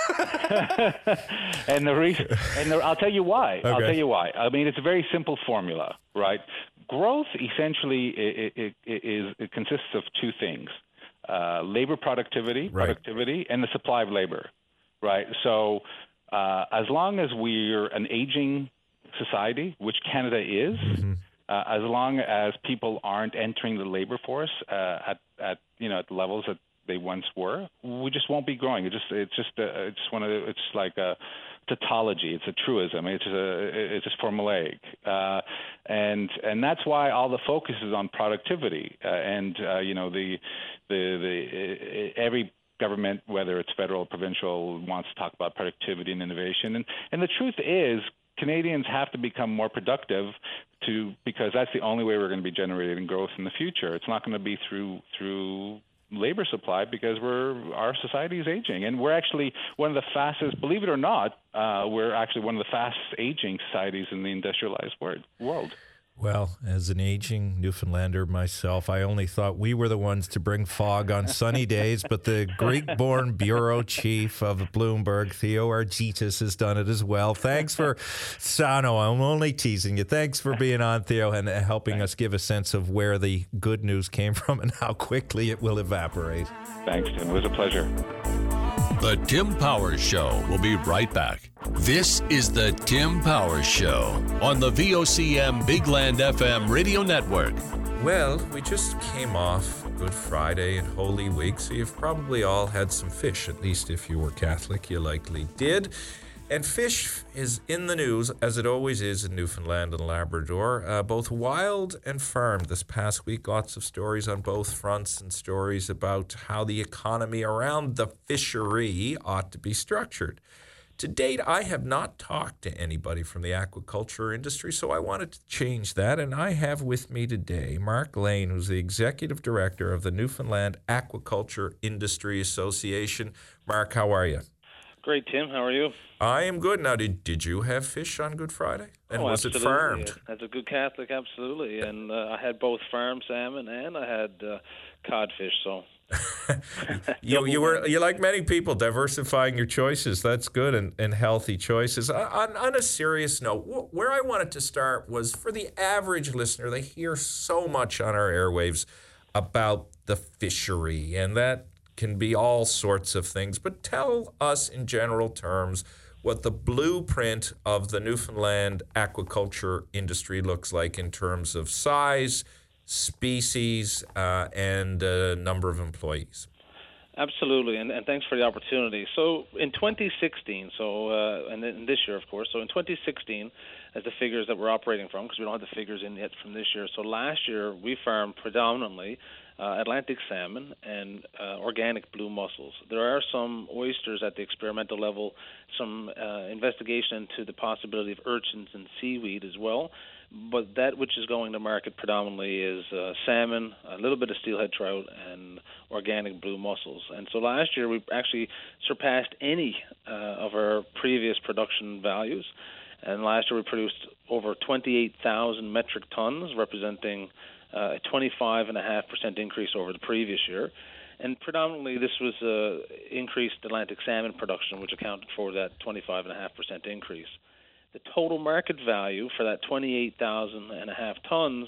and I'll tell you why. Okay. I'll tell you why. I mean, it's a very simple formula, right? Growth essentially it consists of two things. Labor productivity, and the supply of labor, right? So as long as we're an aging society, which Canada is, as long as people aren't entering the labor force at the levels that they once were, we just won't be growing. It's like a tautology. It's a truism. It's just formulaic, and that's why all the focus is on productivity. Every government, whether it's federal or provincial, wants to talk about productivity and innovation. And the truth is, Canadians have to become more productive because that's the only way we're going to be generating growth in the future. It's not going to be through labor supply, because our society is aging, and we're actually one of the fastest, believe it or not, we're actually one of the fastest aging societies in the industrialized world. Well, as an aging Newfoundlander myself, I only thought we were the ones to bring fog on sunny days, but the Greek-born bureau chief of Bloomberg, Theo Argytis, has done it as well. Thanks for... no, I'm only teasing you. Thanks for being on, Theo, and helping us give a sense of where the good news came from and how quickly it will evaporate. Thanks, Tim. It was a pleasure. The Tim Powers Show will be right back. This is the Tim Powers Show on the VOCM Big Land FM radio network. Well, we just came off Good Friday and Holy Week, so you've probably all had some fish. At least if you were Catholic, you likely did. And fish is in the news, as it always is in Newfoundland and Labrador, both wild and farmed. This past week, lots of stories on both fronts and stories about how the economy around the fishery ought to be structured. To date, I have not talked to anybody from the aquaculture industry, so I wanted to change that. And I have with me today Mark Lane, who's the Executive Director of the Newfoundland Aquaculture Industry Association. Mark, how are you? Great, Tim. How are you? I am good. Now, did you have fish on Good Friday? And was absolutely. It farmed? As a good Catholic, absolutely. And I had both farmed salmon and I had codfish, so... you like many people diversifying your choices. That's good and healthy choices. On a serious note, where I wanted to start was for the average listener. They hear so much on our airwaves about the fishery, and that can be all sorts of things. But tell us in general terms what the blueprint of the Newfoundland aquaculture industry looks like in terms of size, species, and number of employees. Absolutely, and thanks for the opportunity. So in 2016, and in this year, of course, so in 2016, as the figures that we're operating from, because we don't have the figures in yet from this year. So last year, we farmed predominantly Atlantic salmon and organic blue mussels. There are some oysters at the experimental level, some investigation into the possibility of urchins and seaweed as well. But that which is going to market predominantly is salmon, a little bit of steelhead trout, and organic blue mussels. And so last year we actually surpassed any of our previous production values. And last year we produced over 28,000 metric tons, representing a 25.5% increase over the previous year. And predominantly this was increased Atlantic salmon production, which accounted for that 25.5% increase. The total market value for that 28,500 tons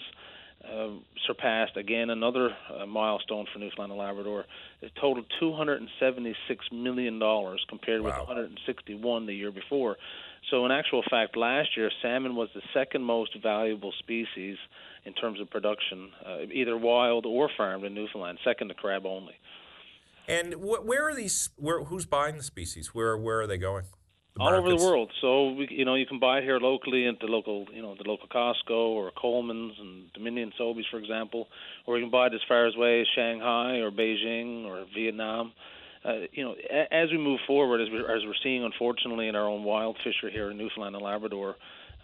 surpassed, again, another milestone for Newfoundland and Labrador. It totaled $276 million compared with $161 the year before. So in actual fact, last year, salmon was the second most valuable species in terms of production, either wild or farmed in Newfoundland, second to crab only. And where are these? Who's buying the species? Where are they going? All over the world. So you can buy it here locally at the local Costco or Coleman's and Dominion Sobeys, for example, or you can buy it as far away as Shanghai or Beijing or Vietnam. As we move forward, as we're seeing, unfortunately, in our own wild fishery here in Newfoundland and Labrador,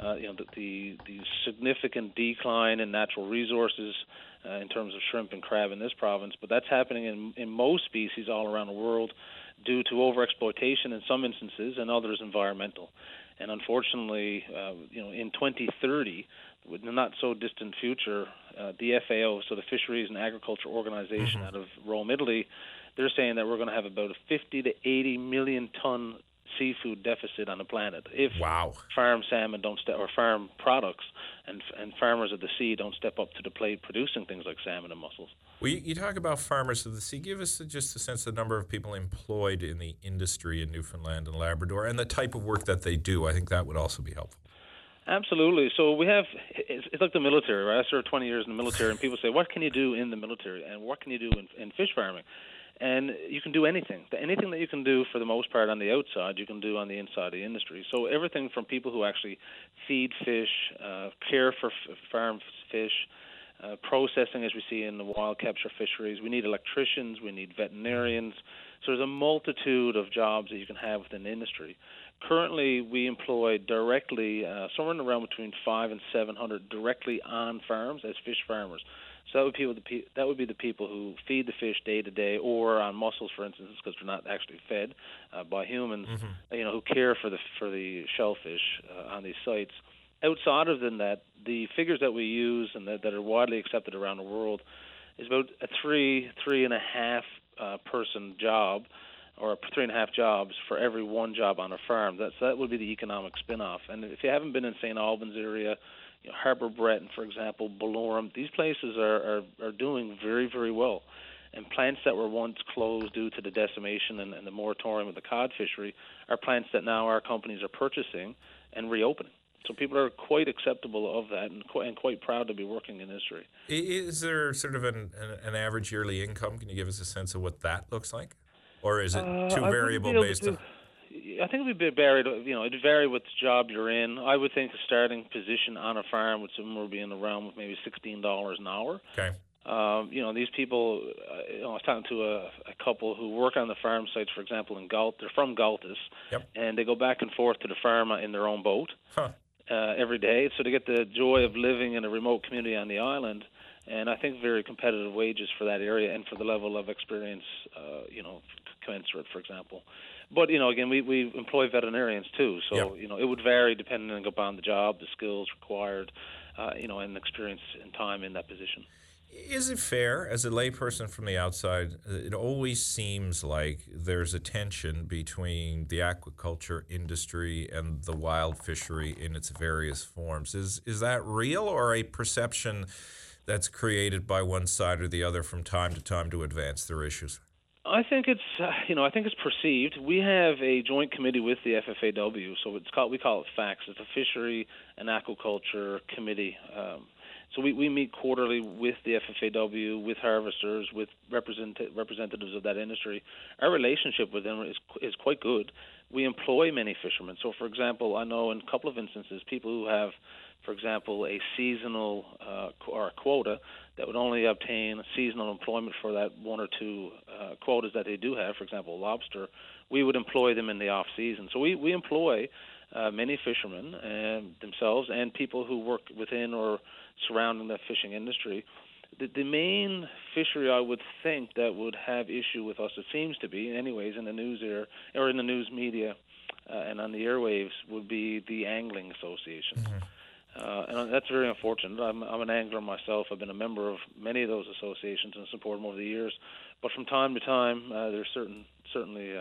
the significant decline in natural resources in terms of shrimp and crab in this province, but that's happening in most species all around the world, due to overexploitation in some instances and others environmental. And unfortunately, in 2030, with the not so distant future, the FAO, so the Fisheries and Agriculture Organization out of Rome, Italy, they're saying that we're going to have about a 50 to 80 million ton seafood deficit on the planet if farm salmon or farm products and farmers of the sea don't step up to the plate producing things like salmon and mussels. Well, you talk about farmers of the sea. Give us just a sense of the number of people employed in the industry in Newfoundland and Labrador and the type of work that they do. I think that would also be helpful. Absolutely. So we have, it's like the military, right? I served 20 years in the military, and people say, what can you do in the military and what can you do in fish farming? And you can do anything. Anything that you can do for the most part on the outside, you can do on the inside of the industry. So everything from people who actually feed fish, care for farm fish, processing as we see in the wild capture fisheries. We need electricians, we need veterinarians. So there's a multitude of jobs that you can have within the industry. Currently, we employ directly somewhere around between 500 and 700 directly on farms as fish farmers. So that would be the people who feed the fish day to day, or on mussels, for instance, because they're not actually fed by humans. Who care for the shellfish on these sites. Outside of that, the figures that we use and that are widely accepted around the world is about a three and a half person job, or 3.5 jobs for every one job on a farm. That would be the economic spin-off. And if you haven't been in St. Albans area, Harbour Breton, for example, Ballorem, these places are doing very, very well. And plants that were once closed due to the decimation and the moratorium of the cod fishery are plants that now our companies are purchasing and reopening. So people are quite acceptable of that and quite proud to be working in industry. Is there sort of an average yearly income? Can you give us a sense of what that looks like? Or is it too variable based on... I think it would be varied. It'd vary with the job you're in. I would think a starting position on a farm would somewhere be in the realm of maybe $16 an hour. Okay. These people, I was talking to a couple who work on the farm sites, for example, in Galt. They're from Galtas, yep. And they go back and forth to the farm in their own boat every day. So they get the joy of living in a remote community on the island, and I think very competitive wages for that area and for the level of experience, commensurate, for example. But, again, we employ veterinarians too, so, yep. It would vary depending upon the job, the skills required, and experience and time in that position. Is it fair, as a layperson from the outside, it always seems like there's a tension between the aquaculture industry and the wild fishery in its various forms. Is that real, or a perception that's created by one side or the other from time to time to advance their issues? I think it's perceived. We have a joint committee with the FFAW, so we call it FACTS. It's a Fishery and Aquaculture Committee. So we meet quarterly with the FFAW, with harvesters, with representatives of that industry. Our relationship with them is quite good. We employ many fishermen. So, for example, I know in a couple of instances, people who have, for example, a seasonal or a quota that would only obtain seasonal employment for that one or two quotas that they do have, for example, lobster, we would employ them in the off-season. So we employ many fishermen themselves and people who work within or surrounding the fishing industry. The main fishery I would think that would have issue with us, it seems to be, anyways, in the news or in the news media and on the airwaves, would be the Angling Association. Mm-hmm. And that's very unfortunate. I'm an angler myself. I've been a member of many of those associations and support them over the years. But from time to time, there's certainly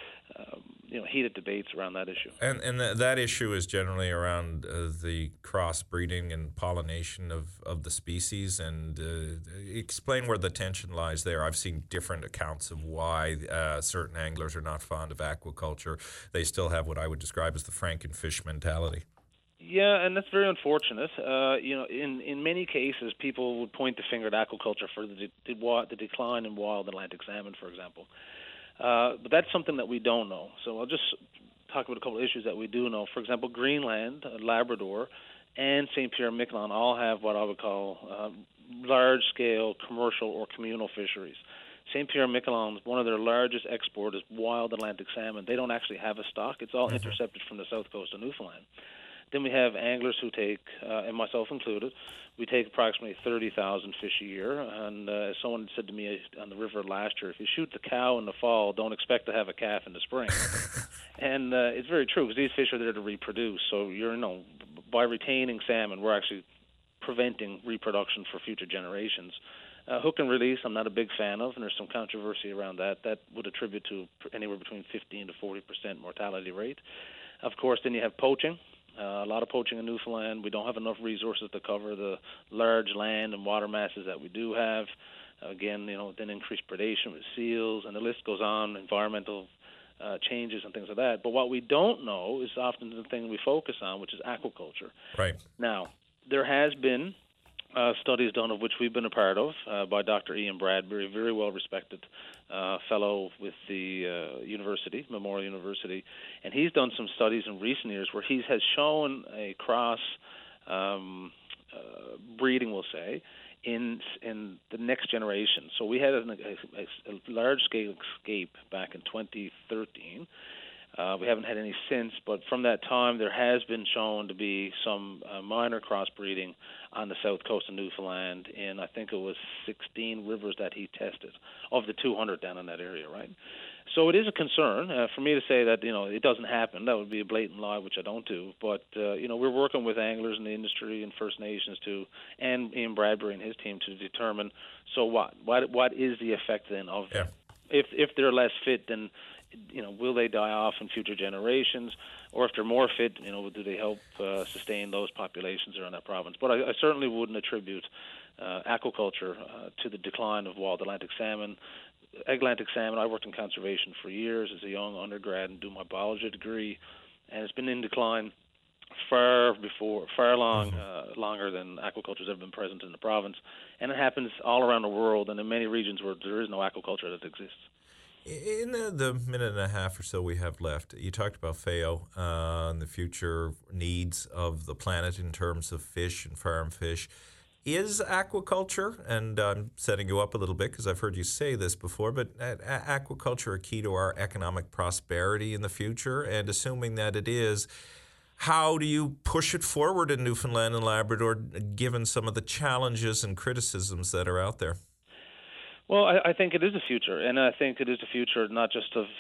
heated debates around that issue. And that issue is generally around the crossbreeding and pollination of the species. And explain where the tension lies there. I've seen different accounts of why certain anglers are not fond of aquaculture. They still have what I would describe as the Frankenfish mentality. Yeah, and that's very unfortunate. In many cases, people would point the finger at aquaculture for the decline in wild Atlantic salmon, for example. But that's something that we don't know. So I'll just talk about a couple of issues that we do know. For example, Greenland, Labrador, and St. Pierre and Miquelon all have what I would call large-scale commercial or communal fisheries. St. Pierre and Miquelon, one of their largest exports is wild Atlantic salmon. They don't actually have a stock. It's all intercepted from the south coast of Newfoundland. Then we have anglers who take, and myself included, we take approximately 30,000 fish a year. And as someone said to me on the river last year, if you shoot the cow in the fall, don't expect to have a calf in the spring. And it's very true, because these fish are there to reproduce. So by retaining salmon, we're actually preventing reproduction for future generations. Hook and release, I'm not a big fan of, and there's some controversy around that. That would attribute to anywhere between 15 to 40% mortality rate. Of course, then you have poaching. A lot of poaching in Newfoundland. We don't have enough resources to cover the large land and water masses that we do have. Again, then increased predation with seals, and the list goes on, environmental changes and things like that. But what we don't know is often the thing we focus on, which is aquaculture. Right. Now, there has been studies done, of which we've been a part of, by Dr. Ian Bradbury, very well-respected fellow with the university, Memorial University, and he's done some studies in recent years where he has shown a cross breeding, we'll say, in the next generation. So we had a large-scale escape back in 2013. We haven't had any since, but from that time there has been shown to be some minor crossbreeding on the south coast of Newfoundland in, I think it was 16 rivers that he tested, of the 200 down in that area, right? So it is a concern. For me to say that, it doesn't happen, that would be a blatant lie, which I don't do. But, we're working with anglers in the industry and First Nations and Ian Bradbury and his team to determine, so what? What is the effect then of them? If they're less fit, then will they die off in future generations? Or if they're more fit, do they help sustain those populations around that province? But I certainly wouldn't attribute aquaculture to the decline of wild Atlantic salmon. Atlantic salmon, I worked in conservation for years as a young undergrad and do my biology degree, and it's been in decline longer than aquaculture has ever been present in the province, and it happens all around the world and in many regions where there is no aquaculture that exists. In the minute and a half or so we have left, you talked about FAO and the future needs of the planet in terms of fish and farm fish. Is aquaculture, and I'm setting you up a little bit because I've heard you say this before, but aquaculture a key to our economic prosperity in the future? And assuming that it is, how do you push it forward in Newfoundland and Labrador, given some of the challenges and criticisms that are out there? Well, I think it is the future, and I think it is the future not just of,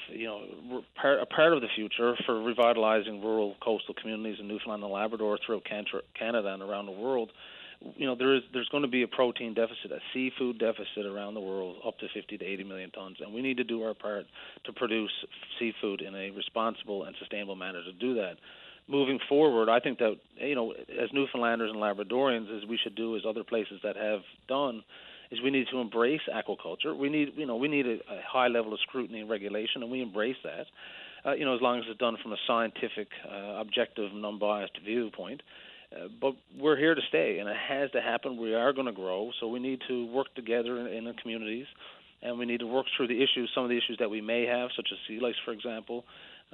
a part of the future for revitalizing rural coastal communities in Newfoundland and Labrador throughout Canada and around the world. There's going to be a protein deficit, a seafood deficit around the world, up to 50 to 80 million tons, and we need to do our part to produce seafood in a responsible and sustainable manner to do that. Moving forward, I think that, as Newfoundlanders and Labradorians, as we should do as other places that have done, is we need to embrace aquaculture. We need a high level of scrutiny and regulation, and we embrace that, as long as it's done from a scientific, objective, non-biased viewpoint. But we're here to stay, and it has to happen. We are going to grow, so we need to work together in the communities, and we need to work through some of the issues that we may have, such as sea lice, for example,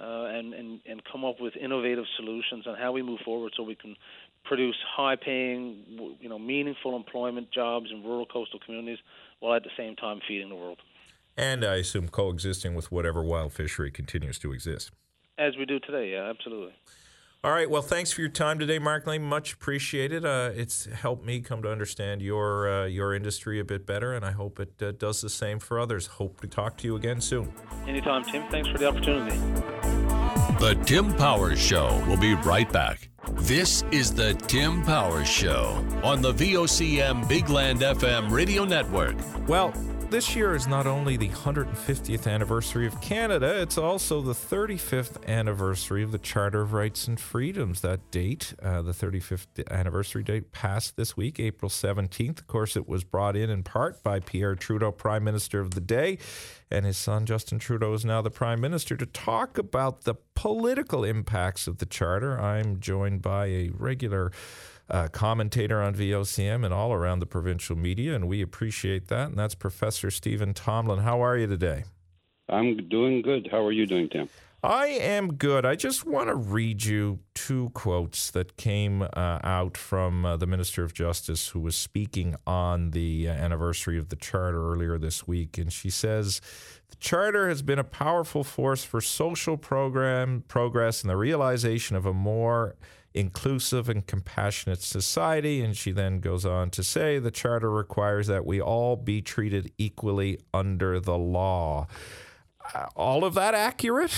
and come up with innovative solutions on how we move forward so we can produce high-paying, meaningful employment jobs in rural coastal communities while at the same time feeding the world. And I assume coexisting with whatever wild fishery continues to exist. As we do today, yeah, absolutely. All right. Well, thanks for your time today, Mark Lane. Much appreciated. It's helped me come to understand your industry a bit better, and I hope it does the same for others. Hope to talk to you again soon. Anytime, Tim. Thanks for the opportunity. The Tim Powers Show will be right back. This is the Tim Powers Show on the VOCM Big Land FM radio network. Well, this year is not only the 150th anniversary of Canada, it's also the 35th anniversary of the Charter of Rights and Freedoms. That date, the 35th anniversary date, passed this week, April 17th. Of course, it was brought in part by Pierre Trudeau, Prime Minister of the day, and his son Justin Trudeau is now the Prime Minister. To talk about the political impacts of the Charter, I'm joined by a regular commentator on VOCM and all around the provincial media, and we appreciate that, and that's Professor Stephen Tomlin. How are you today? I'm doing good. How are you doing, Tim? I am good. I just want to read you two quotes that came out from the Minister of Justice, who was speaking on the anniversary of the Charter earlier this week, and she says, "The Charter has been a powerful force for social progress and the realization of a more inclusive and compassionate society." And she then goes on to say, "The Charter requires that we all be treated equally under the law." All of that accurate?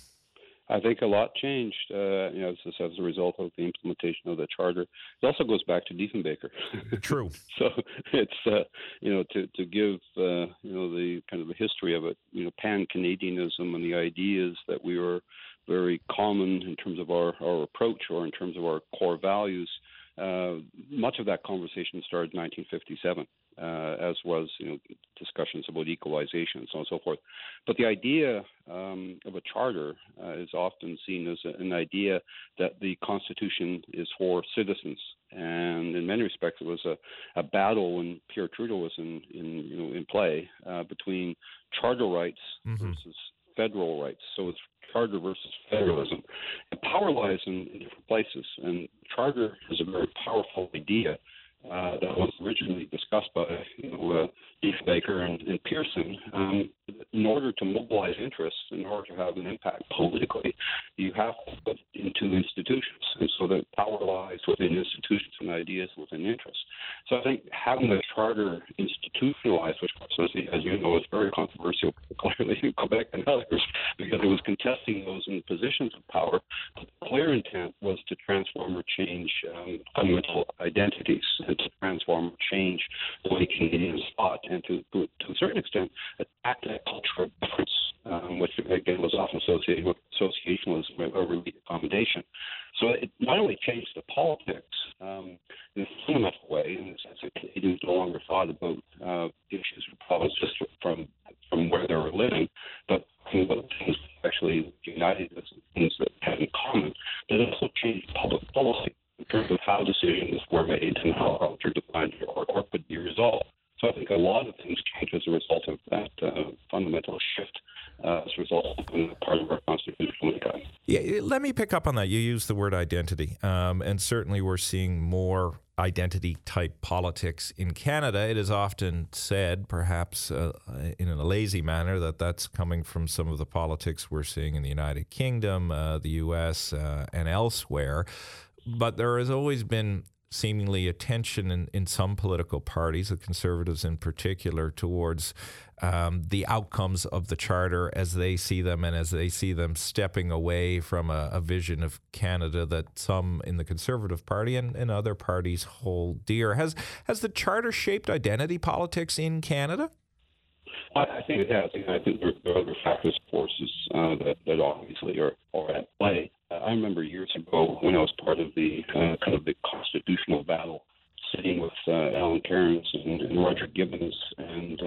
I think a lot changed, as a result of the implementation of the Charter. It also goes back to Diefenbaker. True. So it's, to give, the kind of the history of it, pan-Canadianism and the ideas that we were very common in terms of our approach or in terms of our core values. Much of that conversation started in 1957, as was discussions about equalization and so on and so forth. But the idea of a charter is often seen as an idea that the Constitution is for citizens. And in many respects, it was a battle when Pierre Trudeau was in play between charter rights versus federal rights. So it's charter versus federalism. And power lies in different places, and charter is a very powerful idea that was originally discussed by Diefenbaker and Pearson. In order to mobilize interests, in order to have an impact politically, you have to put into institutions, and so that power lies within institutions and ideas within interests. So I think having the charter institutionalized, which, as you know, is very controversial, clearly in Quebec and others, because it was contesting those in positions of power. But the clear intent was to transform or change fundamental identities, and to transform or change the way Canadians thought, and to a certain extent attack that culture of difference, which again was often associated with associationalism or religious accommodation. So it not only changed the politics in a fundamental way, in the sense that Canadians no longer thought about issues of province just from where they were living, but about things actually united us, things that had in common. But it also changed public and how they're defined or could be resolved. So I think a lot of things change as a result of that fundamental shift as a result of part of our constitutional makeup. Yeah, let me pick up on that. You used the word identity, and certainly we're seeing more identity-type politics in Canada. It is often said, perhaps in a lazy manner, that that's coming from some of the politics we're seeing in the United Kingdom, the U.S., and elsewhere. But there has always been seemingly a tension in some political parties, the Conservatives in particular, towards the outcomes of the Charter as they see them and as they see them stepping away from a vision of Canada that some in the Conservative Party and other parties hold dear. Has the Charter shaped identity politics in Canada? I think it has. I think there are other factors, forces that obviously are at play. I remember years ago when I was part of the kind of the constitutional battle, sitting with Alan Cairns and Roger Gibbons, and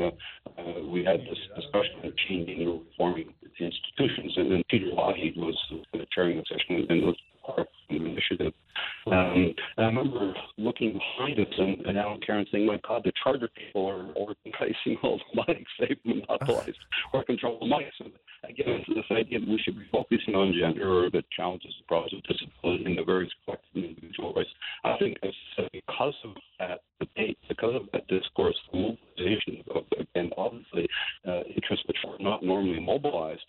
we had this discussion of changing and reforming the institutions. And then Peter Lougheed was chairing the session, and it was part of the initiative. And I remember looking behind us and Alan Cairns saying, "My God, the Charter people are organizing all the mics. They've monopolized or control the mics." And again, this idea that we should be focusing on gender or the challenges and problems of disability and the various collective and individual rights. I think because of that debate, because of that discourse, the mobilization of, and obviously interests which are not normally mobilized,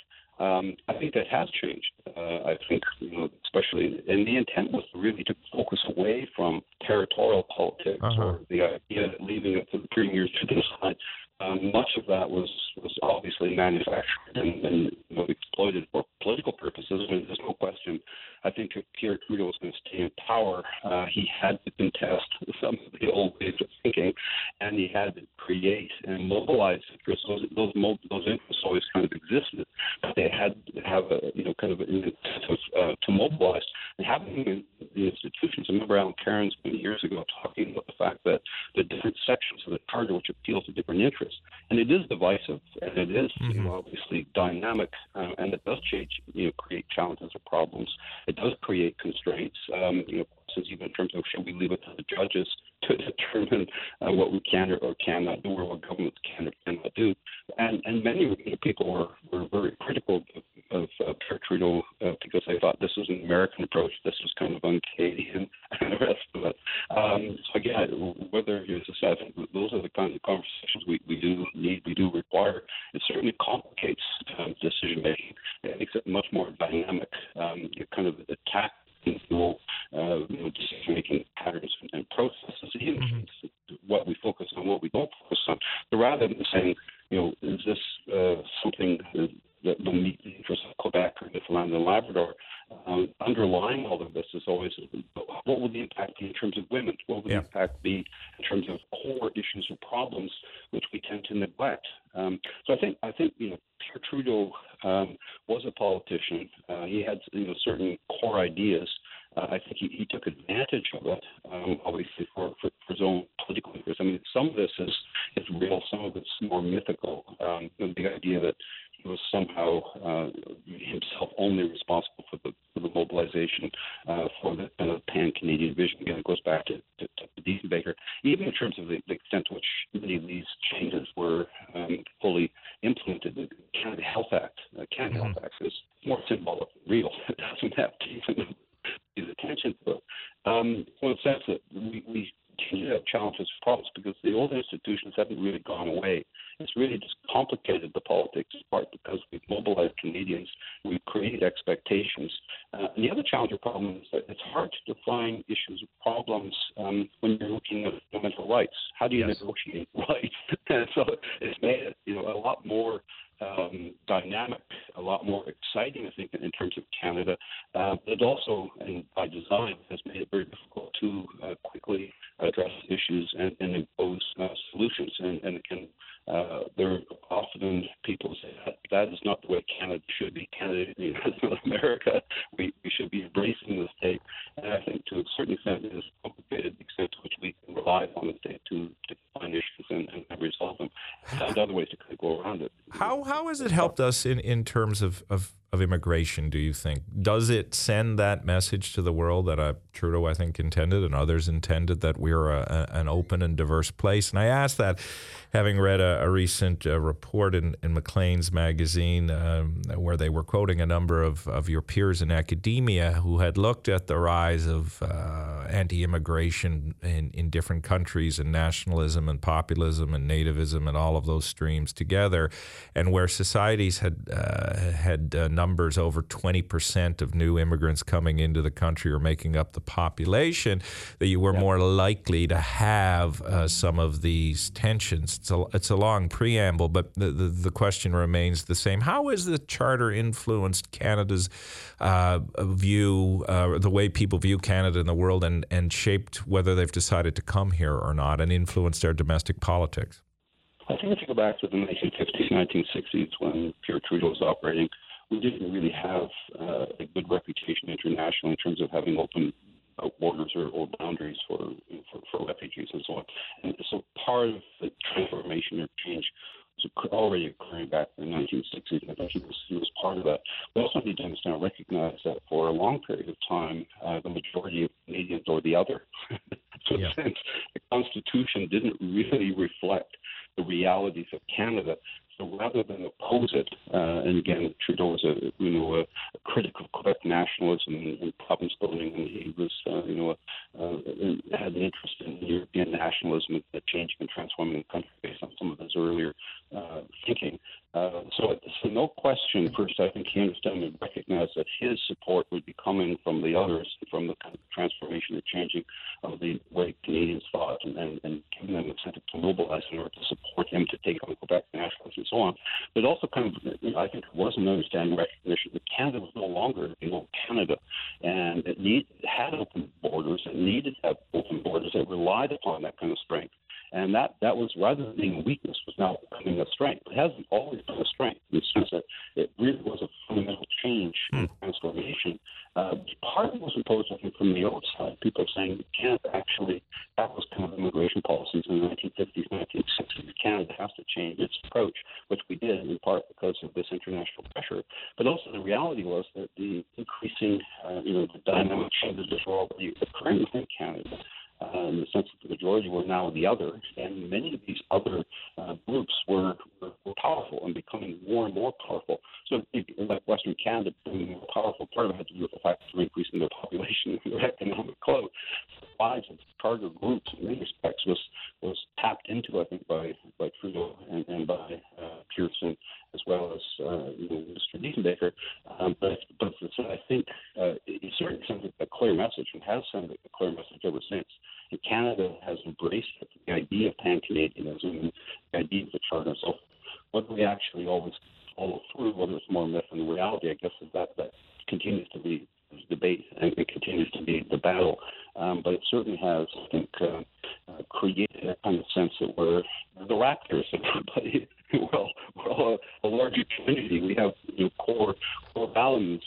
I think that has changed. I think, especially, and the intent was really to focus away from territorial politics or the idea that leaving it to the premiers to decide. Much of that was obviously manufactured and exploited for political purposes. I mean, there's no question. I think if Pierre Trudeau was going to stay in power, he had to contest some of the old ways of thinking, and he had to create and mobilize interests. Those interests always kind of existed, but they had to have a kind of an incentive to mobilize. And having the institutions, I remember Alan Cairns many years ago talking about the fact that the different sections of the Charter which appeal to different interests, and it is divisive, and it is obviously dynamic, and it does change, create challenges or problems. It does create constraints, even in terms of should we leave it to the judges to determine what we can or cannot do, or what governments can or cannot do. And many people were very critical of Pierre Trudeau because they thought this was an American approach, this was kind of un-Canadian, and the rest of it. So again, whether it's a those are the kinds of conversations we do need, we do require. It certainly complicates decision making. It makes it much more dynamic. It kind of attack decision-making patterns and processes, even what we focus on, what we don't focus on. So rather than saying, is this something that will meet the interests of Quebec or Newfoundland and Labrador, underlying all of this is always what will the impact be in terms of women? What will the impact be in terms of core issues or problems which we tend to neglect? So I think Pierre Trudeau was a politician. He had certain core ideas. I think he took advantage of it, obviously for his own political interests. I mean, some of this is real, some of it's more mythical. The idea that he was somehow himself only responsible for the mobilization for the kind of pan-Canadian vision. Again, it goes back to Diefenbaker. Even in terms of the extent to which many of these changes were fully implemented, the Canada Health Act, Health Act is more symbolic than real. It doesn't have to even his attention to it. In the sense that we continue to have challenges and problems because the old institutions haven't really gone away. It's really just complicated the politics part because we've mobilized Canadians, we've created expectations. And the other challenge or problem is that it's hard to define issues or problems when you're looking at fundamental rights. How do you negotiate rights? And so it's made it a lot more dynamic, a lot more exciting, I think, in terms of Canada. It also, and by design, has made it very difficult to quickly address issues and impose solutions. And again, there are often people say that is not the way Canada should be. Canada, America, we should be embracing the state. And I think to a certain extent it is complicated the extent to which we can rely on the state to find issues and resolve them. And other ways to kind of go around it. How has it helped us in terms of of immigration, do you think? Does it send that message to the world that Trudeau, I think, intended and others intended, that we're an open and diverse place? And I ask that having read a recent report in Maclean's magazine where they were quoting a number of your peers in academia who had looked at the rise of anti-immigration in different countries, and nationalism and populism and nativism and all of those streams together, and where societies had numbers over 20% of new immigrants coming into the country or making up the population, that you were more likely to have some of these tensions. It's a long preamble, but the question remains the same. How has the Charter influenced Canada's view, the way people view Canada in the world, and shaped whether they've decided to come here or not, and influenced our domestic politics? I think if you go back to the 1950s, 1960s, when Pierre Trudeau was operating, we didn't really have a good reputation internationally in terms of having open borders or boundaries for refugees and so on. And so part of the transformation or change was already occurring back in the 1960s, and I think he was part of that. We also need to understand and recognize that for a long period of time, the majority of Canadians or the other. So since the Constitution didn't really reflect the realities of Canada, so rather than oppose it, and again, Trudeau was a critic of Quebec nationalism and province building, and he was, had an interest in European nationalism and changing and transforming the country based on some of his earlier thinking. So no question, first, I think he understood and recognized that his support would be coming from the others, from the kind of transformation and changing of the way Canadians thought, and giving them incentive to mobilize in order to support him to take on Quebec nationalism and so on. But also kind of, I think, was an understanding recognition that Canada was no longer Canada, and it had open borders, it needed to have open borders. It relied upon that kind of strength. And that was, rather than being a weakness, was now becoming a strength. It hasn't always been a strength in the sense that it really was a fundamental change and transformation. Part of it was imposed, I think, from the outside. People are saying that Canada actually, that was kind of immigration policies in the 1950s, 1960s. Canada has to change its approach, which we did in part because of this international pressure. But also the reality was that the increasing, the dynamic changes that were already occurring within Canada, in the sense that the majority were now the other, and many of these other groups were powerful and becoming more and more powerful. So, like Western Canada becoming more powerful, part of it had to do with the fact that they're increasing their population and their economic clout. The rise of Charter groups, in many respects, was tapped into, I think, by Trudeau and by Pearson, as well as Mr. Diefenbaker. But I think it certainly sends a clear message, and has sent a clear message ever since. And Canada has embraced the idea of pan-Canadianism and the idea of the Charter. So whether we actually always follow through, whether it's more myth than reality, I guess is that continues to be the debate, and it continues to be the battle. But it certainly has, I think, created a kind of sense that we're the Raptors. Everybody, we're all a larger community. We have core values.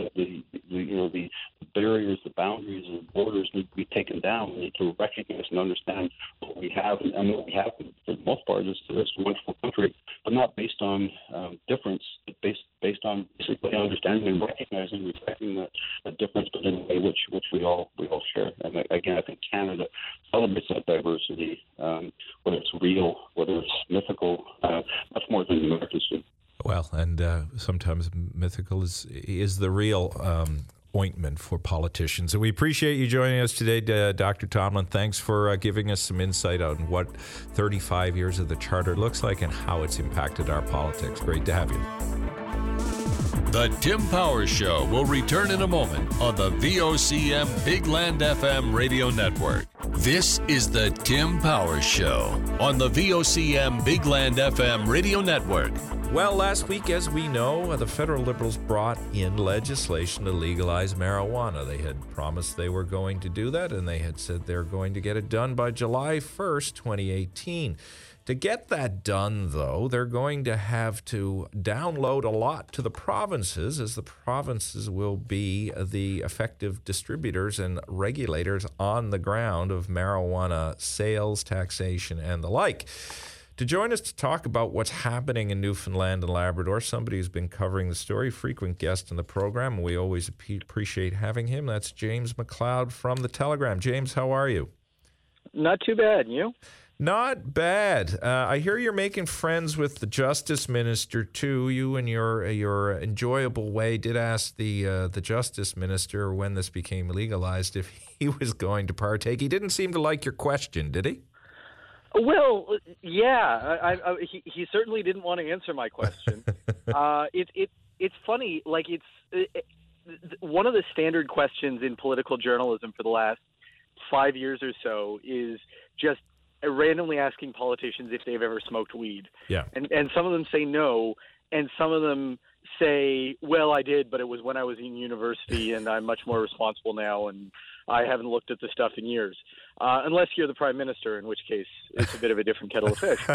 The barriers, the boundaries, and the borders need to be taken down. We need to recognize and understand what we have, and what we have, for the most part, is this wonderful country, but not based on difference, but based on basically understanding and recognizing, respecting that difference, but in a way which we all share. And again, I think Canada celebrates that diversity, whether it's real, whether it's mythical, much more than the Americans do. Well, and sometimes mythical is the real ointment for politicians. And we appreciate you joining us today, Dr. Tomlin. Thanks for giving us some insight on what 35 years of the Charter looks like and how it's impacted our politics. Great to have you. The Tim Powers Show will return in a moment on the VOCM Big Land FM radio network. This is the Tim Powers Show on the VOCM Big Land FM radio network. Well, last week, as we know, the federal Liberals brought in legislation to legalize marijuana. They had promised they were going to do that, and they had said they're going to get it done by July 1st, 2018. To get that done, though, they're going to have to download a lot to the provinces, as the provinces will be the effective distributors and regulators on the ground of marijuana sales, taxation, and the like. To join us to talk about what's happening in Newfoundland and Labrador, somebody who's been covering the story, frequent guest in the program, and we always appreciate having him. That's James McLeod from The Telegram. James, how are you? Not too bad. And you? Not bad. I hear you're making friends with the Justice Minister too. You, in your enjoyable way, did ask the Justice Minister when this became legalized if he was going to partake. He didn't seem to like your question, did he? Well, yeah. He certainly didn't want to answer my question. It's funny. Like it's one of the standard questions in political journalism for the last 5 years or so is just randomly asking politicians if they've ever smoked weed. Yeah. And some of them say no, and some of them say, well, I did, but it was when I was in university and I'm much more responsible now and I haven't looked at the stuff in years. Unless you're the Prime Minister, in which case it's a bit of a different kettle of fish.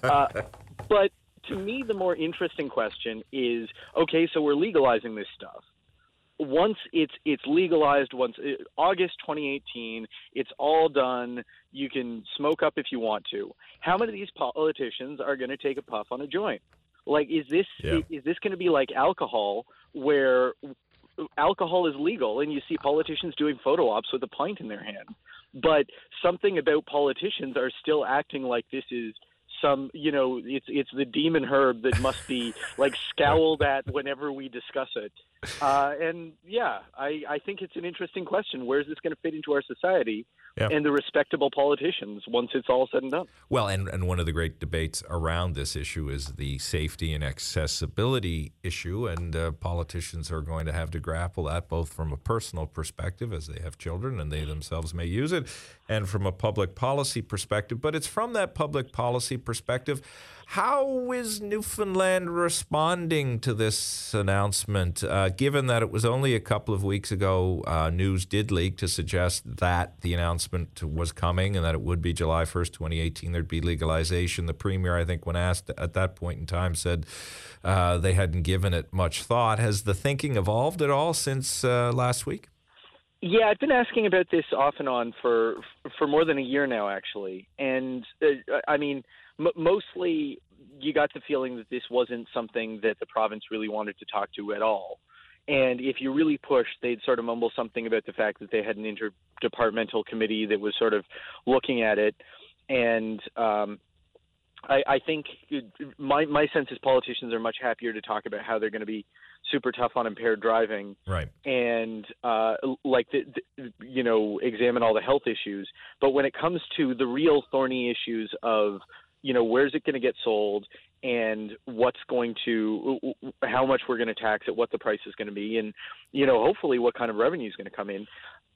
But to me, the more interesting question is, okay, so we're legalizing this stuff. Once it's legalized, August 2018, it's all done. You can smoke up if you want to. How many of these politicians are going to take a puff on a joint? Like, is this going to be like alcohol, where alcohol is legal and you see politicians doing photo ops with a pint in their hand, but something about politicians are still acting like this is some, it's the demon herb that must be like scowled at whenever we discuss it. And yeah, I think it's an interesting question. Where is this going to fit into our society and the respectable politicians once it's all said and done? Well, and one of the great debates around this issue is the safety and accessibility issue, and politicians are going to have to grapple that both from a personal perspective, as they have children and they themselves may use it, and from a public policy perspective. But it's from that public policy perspective. How is Newfoundland responding to this announcement, given that it was only a couple of weeks ago, news did leak to suggest that the announcement was coming and that it would be July 1st, 2018, there'd be legalization. The Premier, I think, when asked at that point in time, said they hadn't given it much thought. Has the thinking evolved at all since last week? Yeah, I've been asking about this off and on for more than a year now, actually. And, mostly you got the feeling that this wasn't something that the province really wanted to talk to at all. And if you really pushed, they'd sort of mumble something about the fact that they had an interdepartmental committee that was sort of looking at it. And I think my sense is politicians are much happier to talk about how they're going to be super tough on impaired driving, right? And examine all the health issues. But when it comes to the real thorny issues of where's it going to get sold and how much we're going to tax it, what the price is going to be, and hopefully what kind of revenue is going to come in.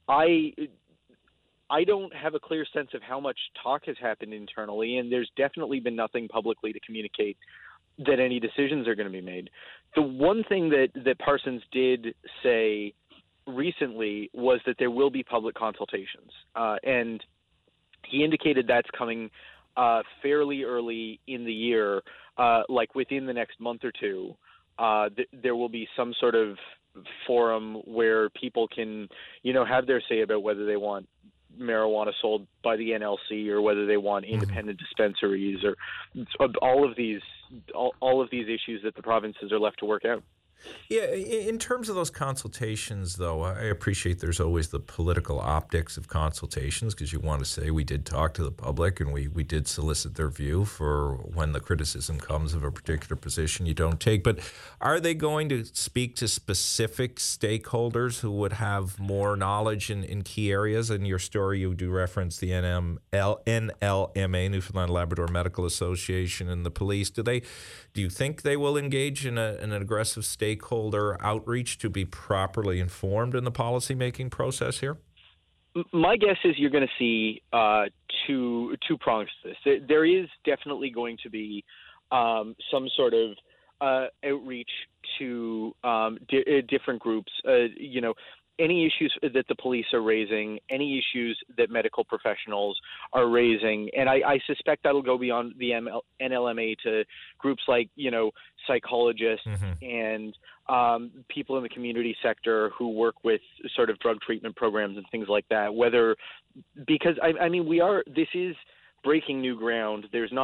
I don't have a clear sense of how much talk has happened internally, and there's definitely been nothing publicly to communicate that any decisions are going to be made. The one thing that Parsons did say recently was that there will be public consultations, and he indicated that's coming fairly early in the year, like within the next month or two. There will be some sort of forum where people can, have their say about whether they want marijuana sold by the NLC or whether they want independent dispensaries, or all of these issues that the provinces are left to work out. Yeah, in terms of those consultations, though, I appreciate there's always the political optics of consultations, because you want to say we did talk to the public and we did solicit their view for when the criticism comes of a particular position you don't take. But are they going to speak to specific stakeholders who would have more knowledge in key areas? In your story, you do reference the NLMA, Newfoundland Labrador Medical Association, and the police. Do you think they will engage in an aggressive stakeholder outreach to be properly informed in the policymaking process here? My guess is you're going to see two prongs to this. There is definitely going to be some sort of outreach to different groups. Any issues that the police are raising, any issues that medical professionals are raising, and I suspect that'll go beyond the NLMA to groups like, psychologists and people in the community sector who work with sort of drug treatment programs and things like that. This is breaking new ground. There's not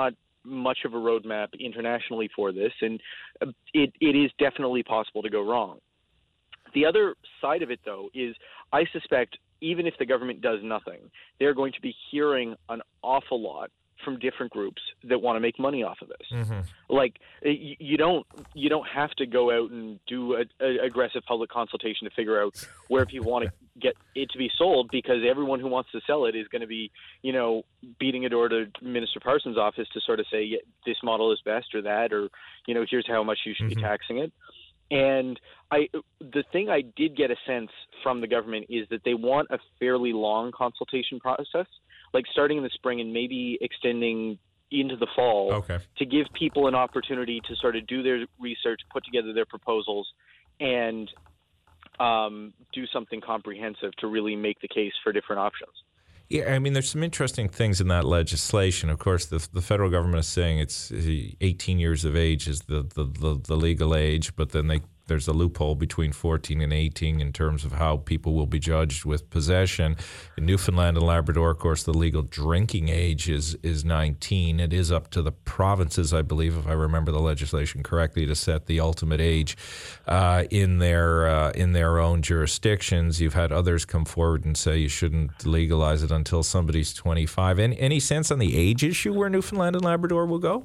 much of a roadmap internationally for this, and it is definitely possible to go wrong. The other side of it, though, is I suspect even if the government does nothing, they're going to be hearing an awful lot from different groups that want to make money off of this. Mm-hmm. Like you don't have to go out and do a aggressive public consultation to figure out where people want to get it to be sold, because everyone who wants to sell it is going to be, beating a door to Minister Parsons' office to sort of say, yeah, this model is best or that, or, here's how much you should be taxing it. And the thing I did get a sense from the government is that they want a fairly long consultation process, like starting in the spring and maybe extending into the fall, to give people an opportunity to sort of do their research, put together their proposals, and do something comprehensive to really make the case for different options. Yeah, I mean, there's some interesting things in that legislation. Of course, the federal government is saying it's 18 years of age is the legal age, but then there's a loophole between 14 and 18 in terms of how people will be judged with possession. In Newfoundland and Labrador, of course, the legal drinking age is 19. It is up to the provinces, I believe, if I remember the legislation correctly, to set the ultimate age in their own jurisdictions. You've had others come forward and say you shouldn't legalize it until somebody's 25. Any sense on the age issue where Newfoundland and Labrador will go?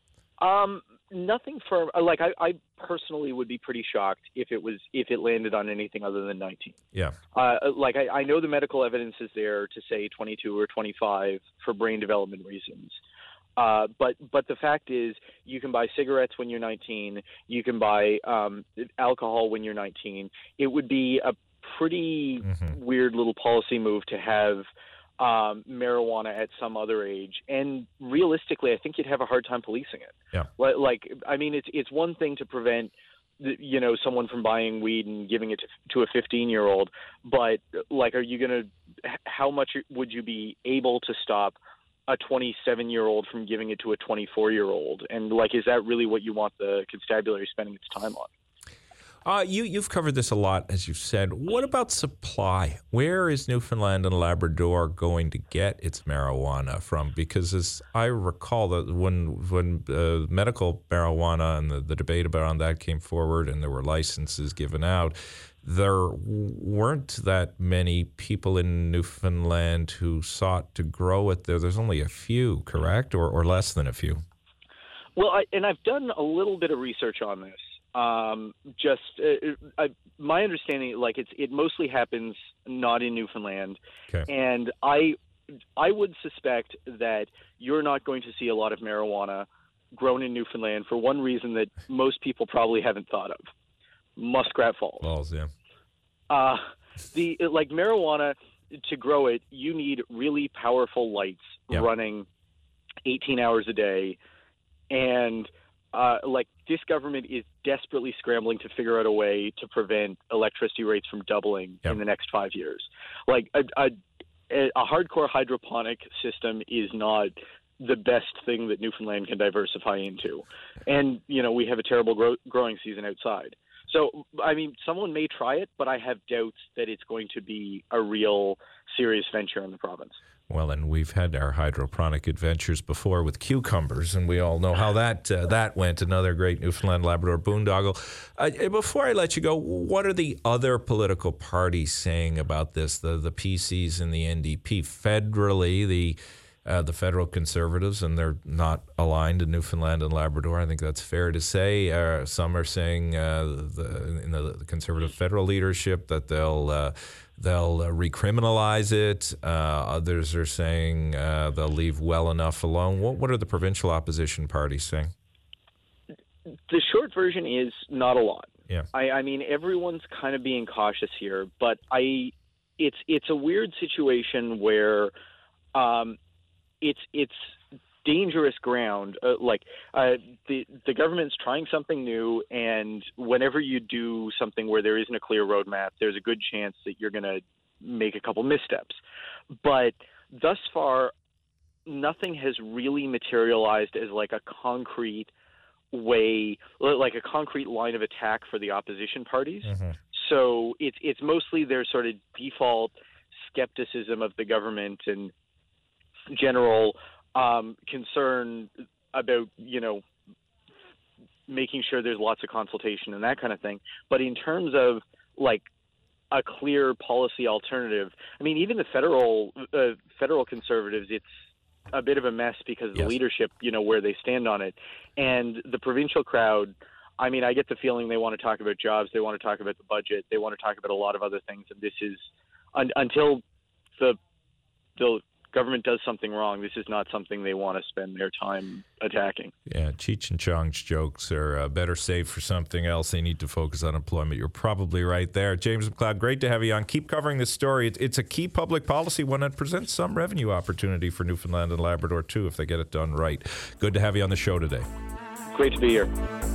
Nothing firm. Like I personally would be pretty shocked if it landed on anything other than 19. Yeah. I know the medical evidence is there to say 22 or 25 for brain development reasons. But the fact is, you can buy cigarettes when you're 19. You can buy alcohol when you're 19. It would be a pretty weird little policy move to have marijuana at some other age, and realistically, I think you'd have a hard time policing it. Yeah. It's one thing to prevent, someone from buying weed and giving it to a 15-year-old, but how much would you be able to stop a 27-year-old from giving it to a 24-year-old? And is that really what you want the constabulary spending its time on? You've covered this a lot, as you've said. What about supply? Where is Newfoundland and Labrador going to get its marijuana from? Because as I recall, that when medical marijuana and the debate around that came forward and there were licenses given out, there weren't that many people in Newfoundland who sought to grow it there. There's only a few, correct? Or less than a few? Well, I've done a little bit of research on this. My understanding, it mostly happens not in Newfoundland, and I would suspect that you're not going to see a lot of marijuana grown in Newfoundland for one reason that most people probably haven't thought of: Muskrat Falls. Yeah. Marijuana, to grow it, you need really powerful lights running 18 hours a day, and this government is desperately scrambling to figure out a way to prevent electricity rates from doubling in the next 5 years. A hardcore hydroponic system is not the best thing that Newfoundland can diversify into. And, we have a terrible growing season outside. So, someone may try it, but I have doubts that it's going to be a real serious venture in the province. Well, and we've had our hydroponic adventures before with cucumbers, and we all know how that went. Another great Newfoundland Labrador boondoggle. Before I let you go, what are the other political parties saying about this? The PCs and the NDP federally, the federal Conservatives, and they're not aligned in Newfoundland and Labrador. I think that's fair to say. Some are saying in the Conservative federal leadership that they'll recriminalize it. Others are saying they'll leave well enough alone. What are the provincial opposition parties saying? The short version is not a lot. Yeah. Everyone's kind of being cautious here, but it's a weird situation where it's dangerous ground. The government's trying something new, and whenever you do something where there isn't a clear roadmap, there's a good chance that you're going to make a couple missteps. But thus far, nothing has really materialized as a concrete way, a concrete line of attack for the opposition parties. Mm-hmm. So it's mostly their sort of default skepticism of the government and general concern about, making sure there's lots of consultation and that kind of thing. But in terms of like a clear policy alternative, I mean, even the federal conservatives, it's a bit of a mess because of the leadership, where they stand on it. And the provincial crowd, I mean, I get the feeling they want to talk about jobs, they want to talk about the budget, they want to talk about a lot of other things. And this is, until the government does something wrong, this is not something they want to spend their time attacking. Yeah, Cheech and Chong's jokes are better saved for something else. They need to focus on employment. You're probably right there. James McLeod, great to have you on. Keep covering this story. It's a key public policy one that presents some revenue opportunity for Newfoundland and Labrador, too, if they get it done right. Good to have you on the show today. Great to be here.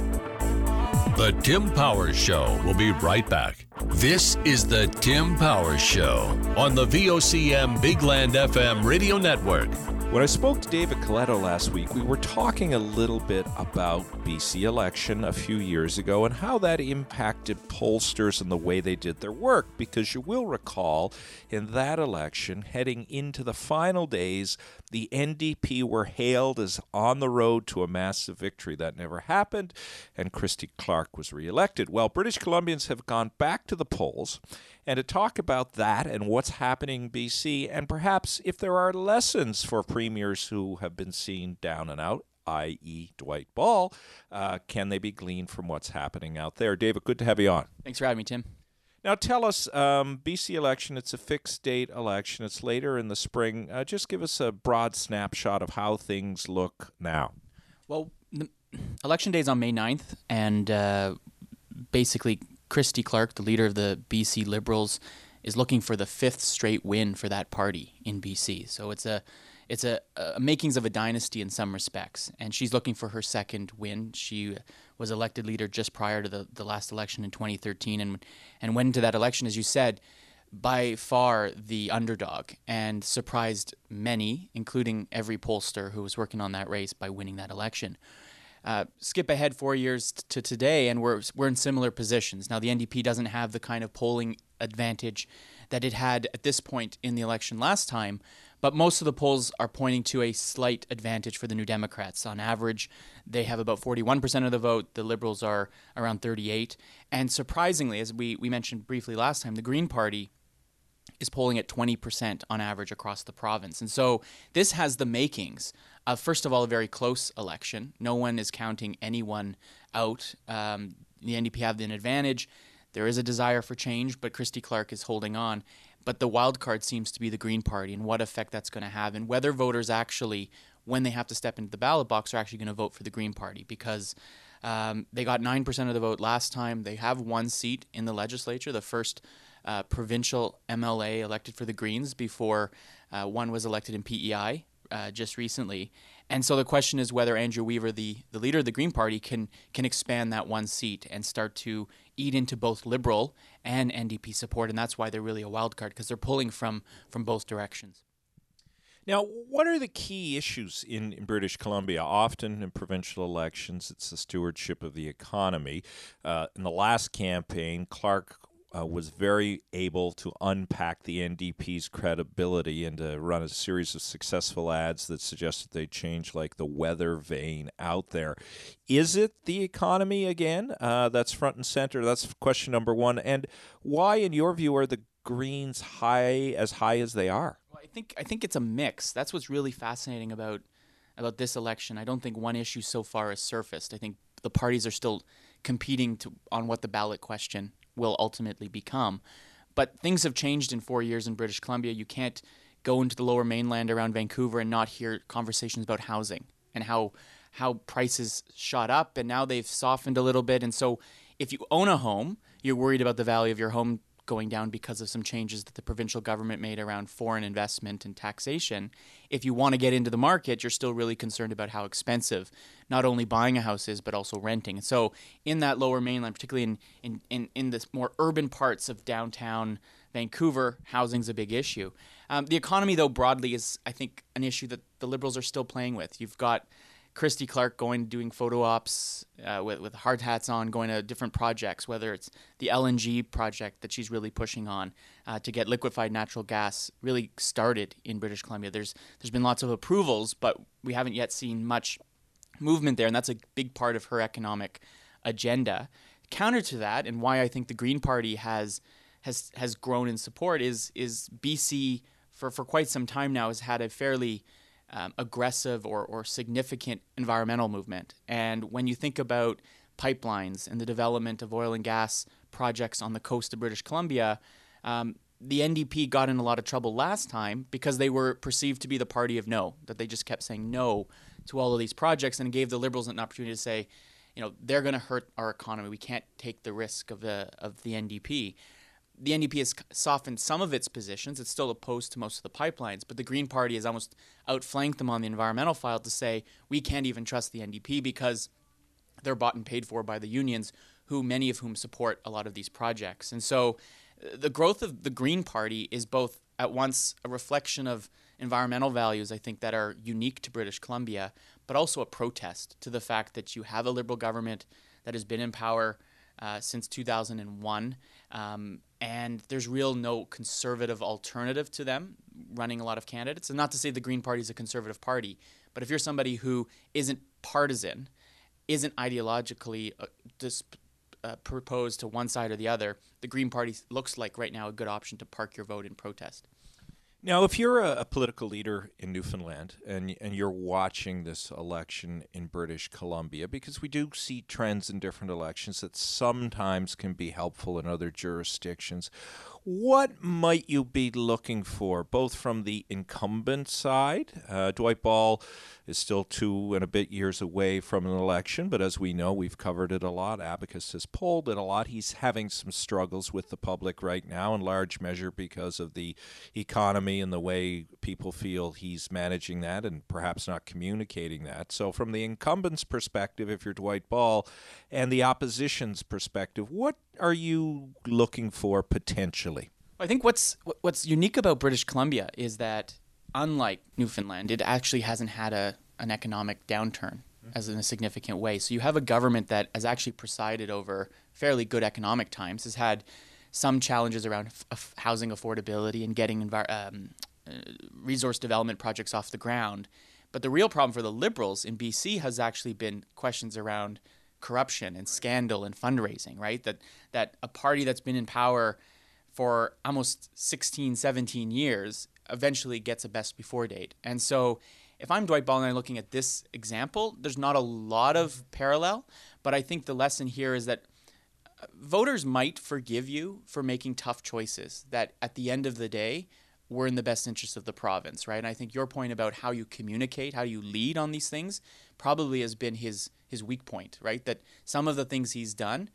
The Tim Powers Show will be right back. This is the Tim Powers Show on the VOCM Big Land FM radio network. When I spoke to David Coletto last week, we were talking a little bit about BC election a few years ago and how that impacted pollsters and the way they did their work, because you will recall in that election, heading into the final days, the NDP were hailed as on the road to a massive victory. That never happened, and Christy Clark was reelected. Well, British Columbians have gone back to the polls, and to talk about that and what's happening in BC, and perhaps if there are lessons for premiers who have been seen down and out, i.e. Dwight Ball, can they be gleaned from what's happening out there? David, good to have you on. Thanks for having me, Tim. Now tell us, BC election, it's a fixed date election. It's later in the spring. Just give us a broad snapshot of how things look now. Well, the election day is on May 9th, and basically Christy Clark, the leader of the BC Liberals, is looking for the fifth straight win for that party in BC. So it's a makings of a dynasty in some respects, and she's looking for her second win. She was elected leader just prior to the last election in 2013, and went into that election, as you said, by far the underdog, and surprised many, including every pollster who was working on that race, by winning that election. Skip ahead 4 years to today, and we're in similar positions. Now, the NDP doesn't have the kind of polling advantage that it had at this point in the election last time, but most of the polls are pointing to a slight advantage for the New Democrats. On average, they have about 41% of the vote. The Liberals are around 38%. And surprisingly, as we mentioned briefly last time, the Green Party is polling at 20% on average across the province. And so this has the makings of, first of all, a very close election. No one is counting anyone out. The NDP have an advantage. There is a desire for change, but Christy Clark is holding on. But the wild card seems to be the Green Party and what effect that's going to have, and whether voters actually, when they have to step into the ballot box, are actually going to vote for the Green Party, because they got 9% of the vote last time. They have one seat in the legislature, the first provincial MLA elected for the Greens before one was elected in PEI just recently. And so the question is whether Andrew Weaver, the leader of the Green Party, can expand that one seat and start to eat into both Liberal and NDP support. And that's why they're really a wild card, because they're pulling from both directions. Now, what are the key issues in British Columbia? Often in provincial elections, it's the stewardship of the economy. In the last campaign, Clark was very able to unpack the NDP's credibility and to run a series of successful ads that suggested they'd change like the weather vane out there. Is it the economy again? That's front and center. That's question number one. And why, in your view, are the Greens high as they are? Well, I think it's a mix. That's what's really fascinating about this election. I don't think one issue so far has surfaced. I think the parties are still competing on what the ballot question will ultimately become. But things have changed in 4 years in British Columbia. You can't go into the lower mainland around Vancouver and not hear conversations about housing and how prices shot up, and now they've softened a little bit. And so if you own a home, you're worried about the value of your home going down because of some changes that the provincial government made around foreign investment and taxation. If you want to get into the market, you're still really concerned about how expensive not only buying a house is, but also renting. And so in that lower mainland, particularly in the more urban parts of downtown Vancouver, housing's a big issue. The economy, though, broadly is, I think, an issue that the Liberals are still playing with. You've got Christy Clark doing photo ops with hard hats on, going to different projects, whether it's the LNG project that she's really pushing on to get liquefied natural gas really started in British Columbia. There's been lots of approvals, but we haven't yet seen much movement there, and that's a big part of her economic agenda. Counter to that, and why I think the Green Party has grown in support is BC for quite some time now has had a fairly aggressive or significant environmental movement. And when you think about pipelines and the development of oil and gas projects on the coast of British Columbia, the NDP got in a lot of trouble last time because they were perceived to be the party of no, that they just kept saying no to all of these projects and gave the Liberals an opportunity to say, they're going to hurt our economy. We can't take the risk of the NDP. The NDP has softened some of its positions. It's still opposed to most of the pipelines, but the Green Party has almost outflanked them on the environmental file to say we can't even trust the NDP because they're bought and paid for by the unions, many of whom support a lot of these projects. And so the growth of the Green Party is both at once a reflection of environmental values, I think, that are unique to British Columbia, but also a protest to the fact that you have a Liberal government that has been in power since 2001, and there's no conservative alternative to them running a lot of candidates. And not to say the Green Party is a conservative party, but if you're somebody who isn't partisan, isn't ideologically proposed to one side or the other, the Green Party looks like right now a good option to park your vote in protest. Now, if you're a political leader in Newfoundland and you're watching this election in British Columbia, because we do see trends in different elections that sometimes can be helpful in other jurisdictions, what might you be looking for, both from the incumbent side? Dwight Ball is still 2 and a bit years away from an election, but as we know, we've covered it a lot. Abacus has polled it a lot. He's having some struggles with the public right now, in large measure because of the economy and the way people feel he's managing that and perhaps not communicating that. So from the incumbent's perspective, if you're Dwight Ball, and the opposition's perspective, what are you looking for potentially? I think what's unique about British Columbia is that, unlike Newfoundland, it actually hasn't had an economic downturn as in a significant way. So you have a government that has actually presided over fairly good economic times, has had some challenges around housing affordability and getting resource development projects off the ground. But the real problem for the Liberals in BC has actually been questions around corruption and scandal and fundraising, right? That a party that's been in power for almost 16, 17 years eventually gets a best before date. And so if I'm Dwight Ball and I'm looking at this example, there's not a lot of parallel, but I think the lesson here is that voters might forgive you for making tough choices that at the end of the day were in the best interest of the province, right? And I think your point about how you communicate, how you lead on these things probably has been his weak point, right? That some of the things he's done,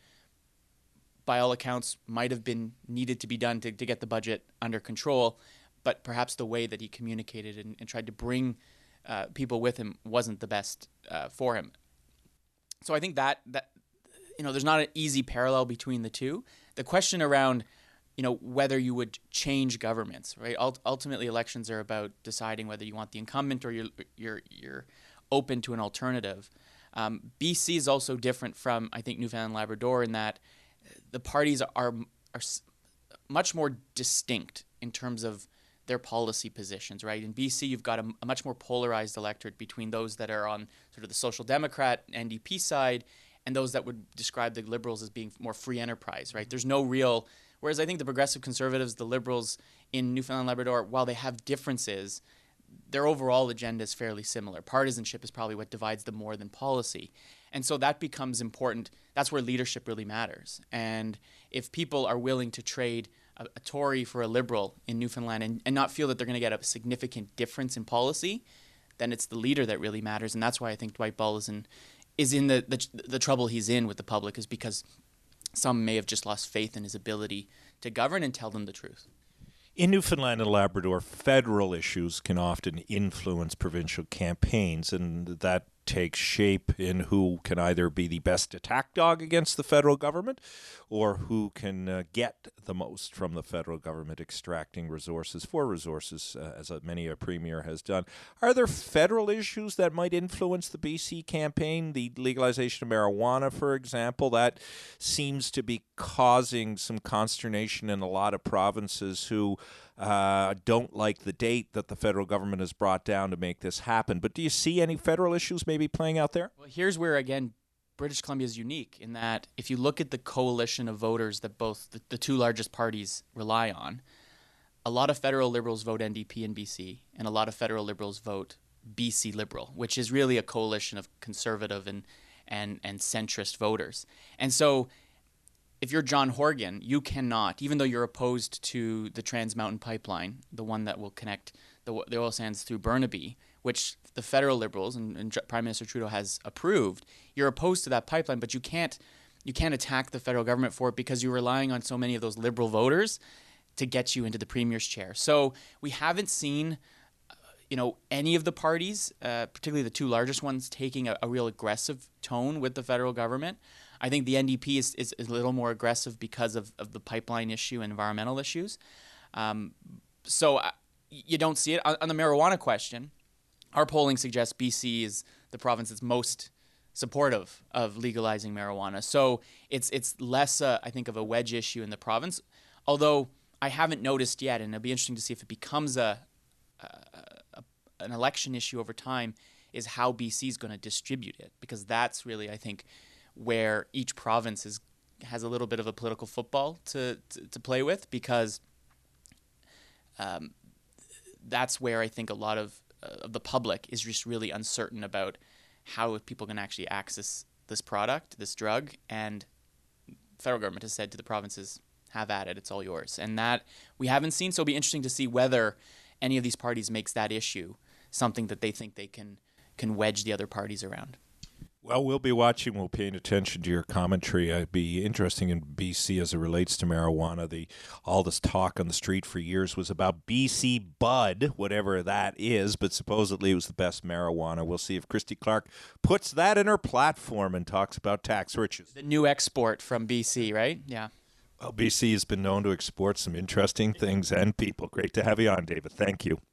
by all accounts, might have been needed to be done to get the budget under control, but perhaps the way that he communicated and tried to bring people with him wasn't the best for him. So I think that there's not an easy parallel between the two. The question around whether you would change governments, right? Ultimately, elections are about deciding whether you want the incumbent or you're open to an alternative. BC is also different from, I think, Newfoundland and Labrador in that the parties are much more distinct in terms of their policy positions, right? In BC, you've got a much more polarized electorate between those that are on sort of the Social Democrat, NDP side, and those that would describe the Liberals as being more free enterprise, right? There's no real... Whereas I think the Progressive Conservatives, the Liberals in Newfoundland and Labrador, while they have differences, their overall agenda is fairly similar. Partisanship is probably what divides them more than policy. And so that becomes important. That's where leadership really matters. And if people are willing to trade a Tory for a Liberal in Newfoundland and not feel that they're going to get a significant difference in policy, then it's the leader that really matters. And that's why I think Dwight Ball is in the trouble he's in with the public, is because some may have just lost faith in his ability to govern and tell them the truth. In Newfoundland and Labrador, federal issues can often influence provincial campaigns, and that takes shape in who can either be the best attack dog against the federal government or who can get the most from the federal government, extracting resources, as many a premier has done. Are there federal issues that might influence the BC campaign? The legalization of marijuana, for example, that seems to be causing some consternation in a lot of provinces who don't like the date that the federal government has brought down to make this happen. But do you see any federal issues maybe playing out there? Well, here's where, again, British Columbia is unique in that if you look at the coalition of voters that both the two largest parties rely on, a lot of federal Liberals vote NDP in BC, and a lot of federal Liberals vote BC Liberal, which is really a coalition of conservative and centrist voters. And so if you're John Horgan, you cannot, even though you're opposed to the Trans Mountain Pipeline, the one that will connect the oil sands through Burnaby, which the federal Liberals and Prime Minister Trudeau has approved, you're opposed to that pipeline, but you can't attack the federal government for it because you're relying on so many of those Liberal voters to get you into the Premier's chair. So we haven't seen any of the parties, particularly the two largest ones, taking a real aggressive tone with the federal government. I think the NDP is a little more aggressive because of the pipeline issue and environmental issues. So you don't see it. On the marijuana question, our polling suggests BC is the province that's most supportive of legalizing marijuana. So it's less, I think, of a wedge issue in the province, although I haven't noticed yet, and it'll be interesting to see if it becomes an election issue over time, is how BC is going to distribute it, because that's really, I think, where each province has a little bit of a political football to play with, because that's where I think a lot of the public is just really uncertain about how people can actually access this product, this drug, and the federal government has said to the provinces, have at it, it's all yours. And that we haven't seen, so it'll be interesting to see whether any of these parties makes that issue something that they think they can wedge the other parties around. Well, we'll be watching. We'll paying attention to your commentary. It'd be interesting in BC as it relates to marijuana. All this talk on the street for years was about BC Bud, whatever that is, but supposedly it was the best marijuana. We'll see if Christy Clark puts that in her platform and talks about tax riches. The new export from BC, right? Yeah. Well, BC has been known to export some interesting things and people. Great to have you on, David. Thank you.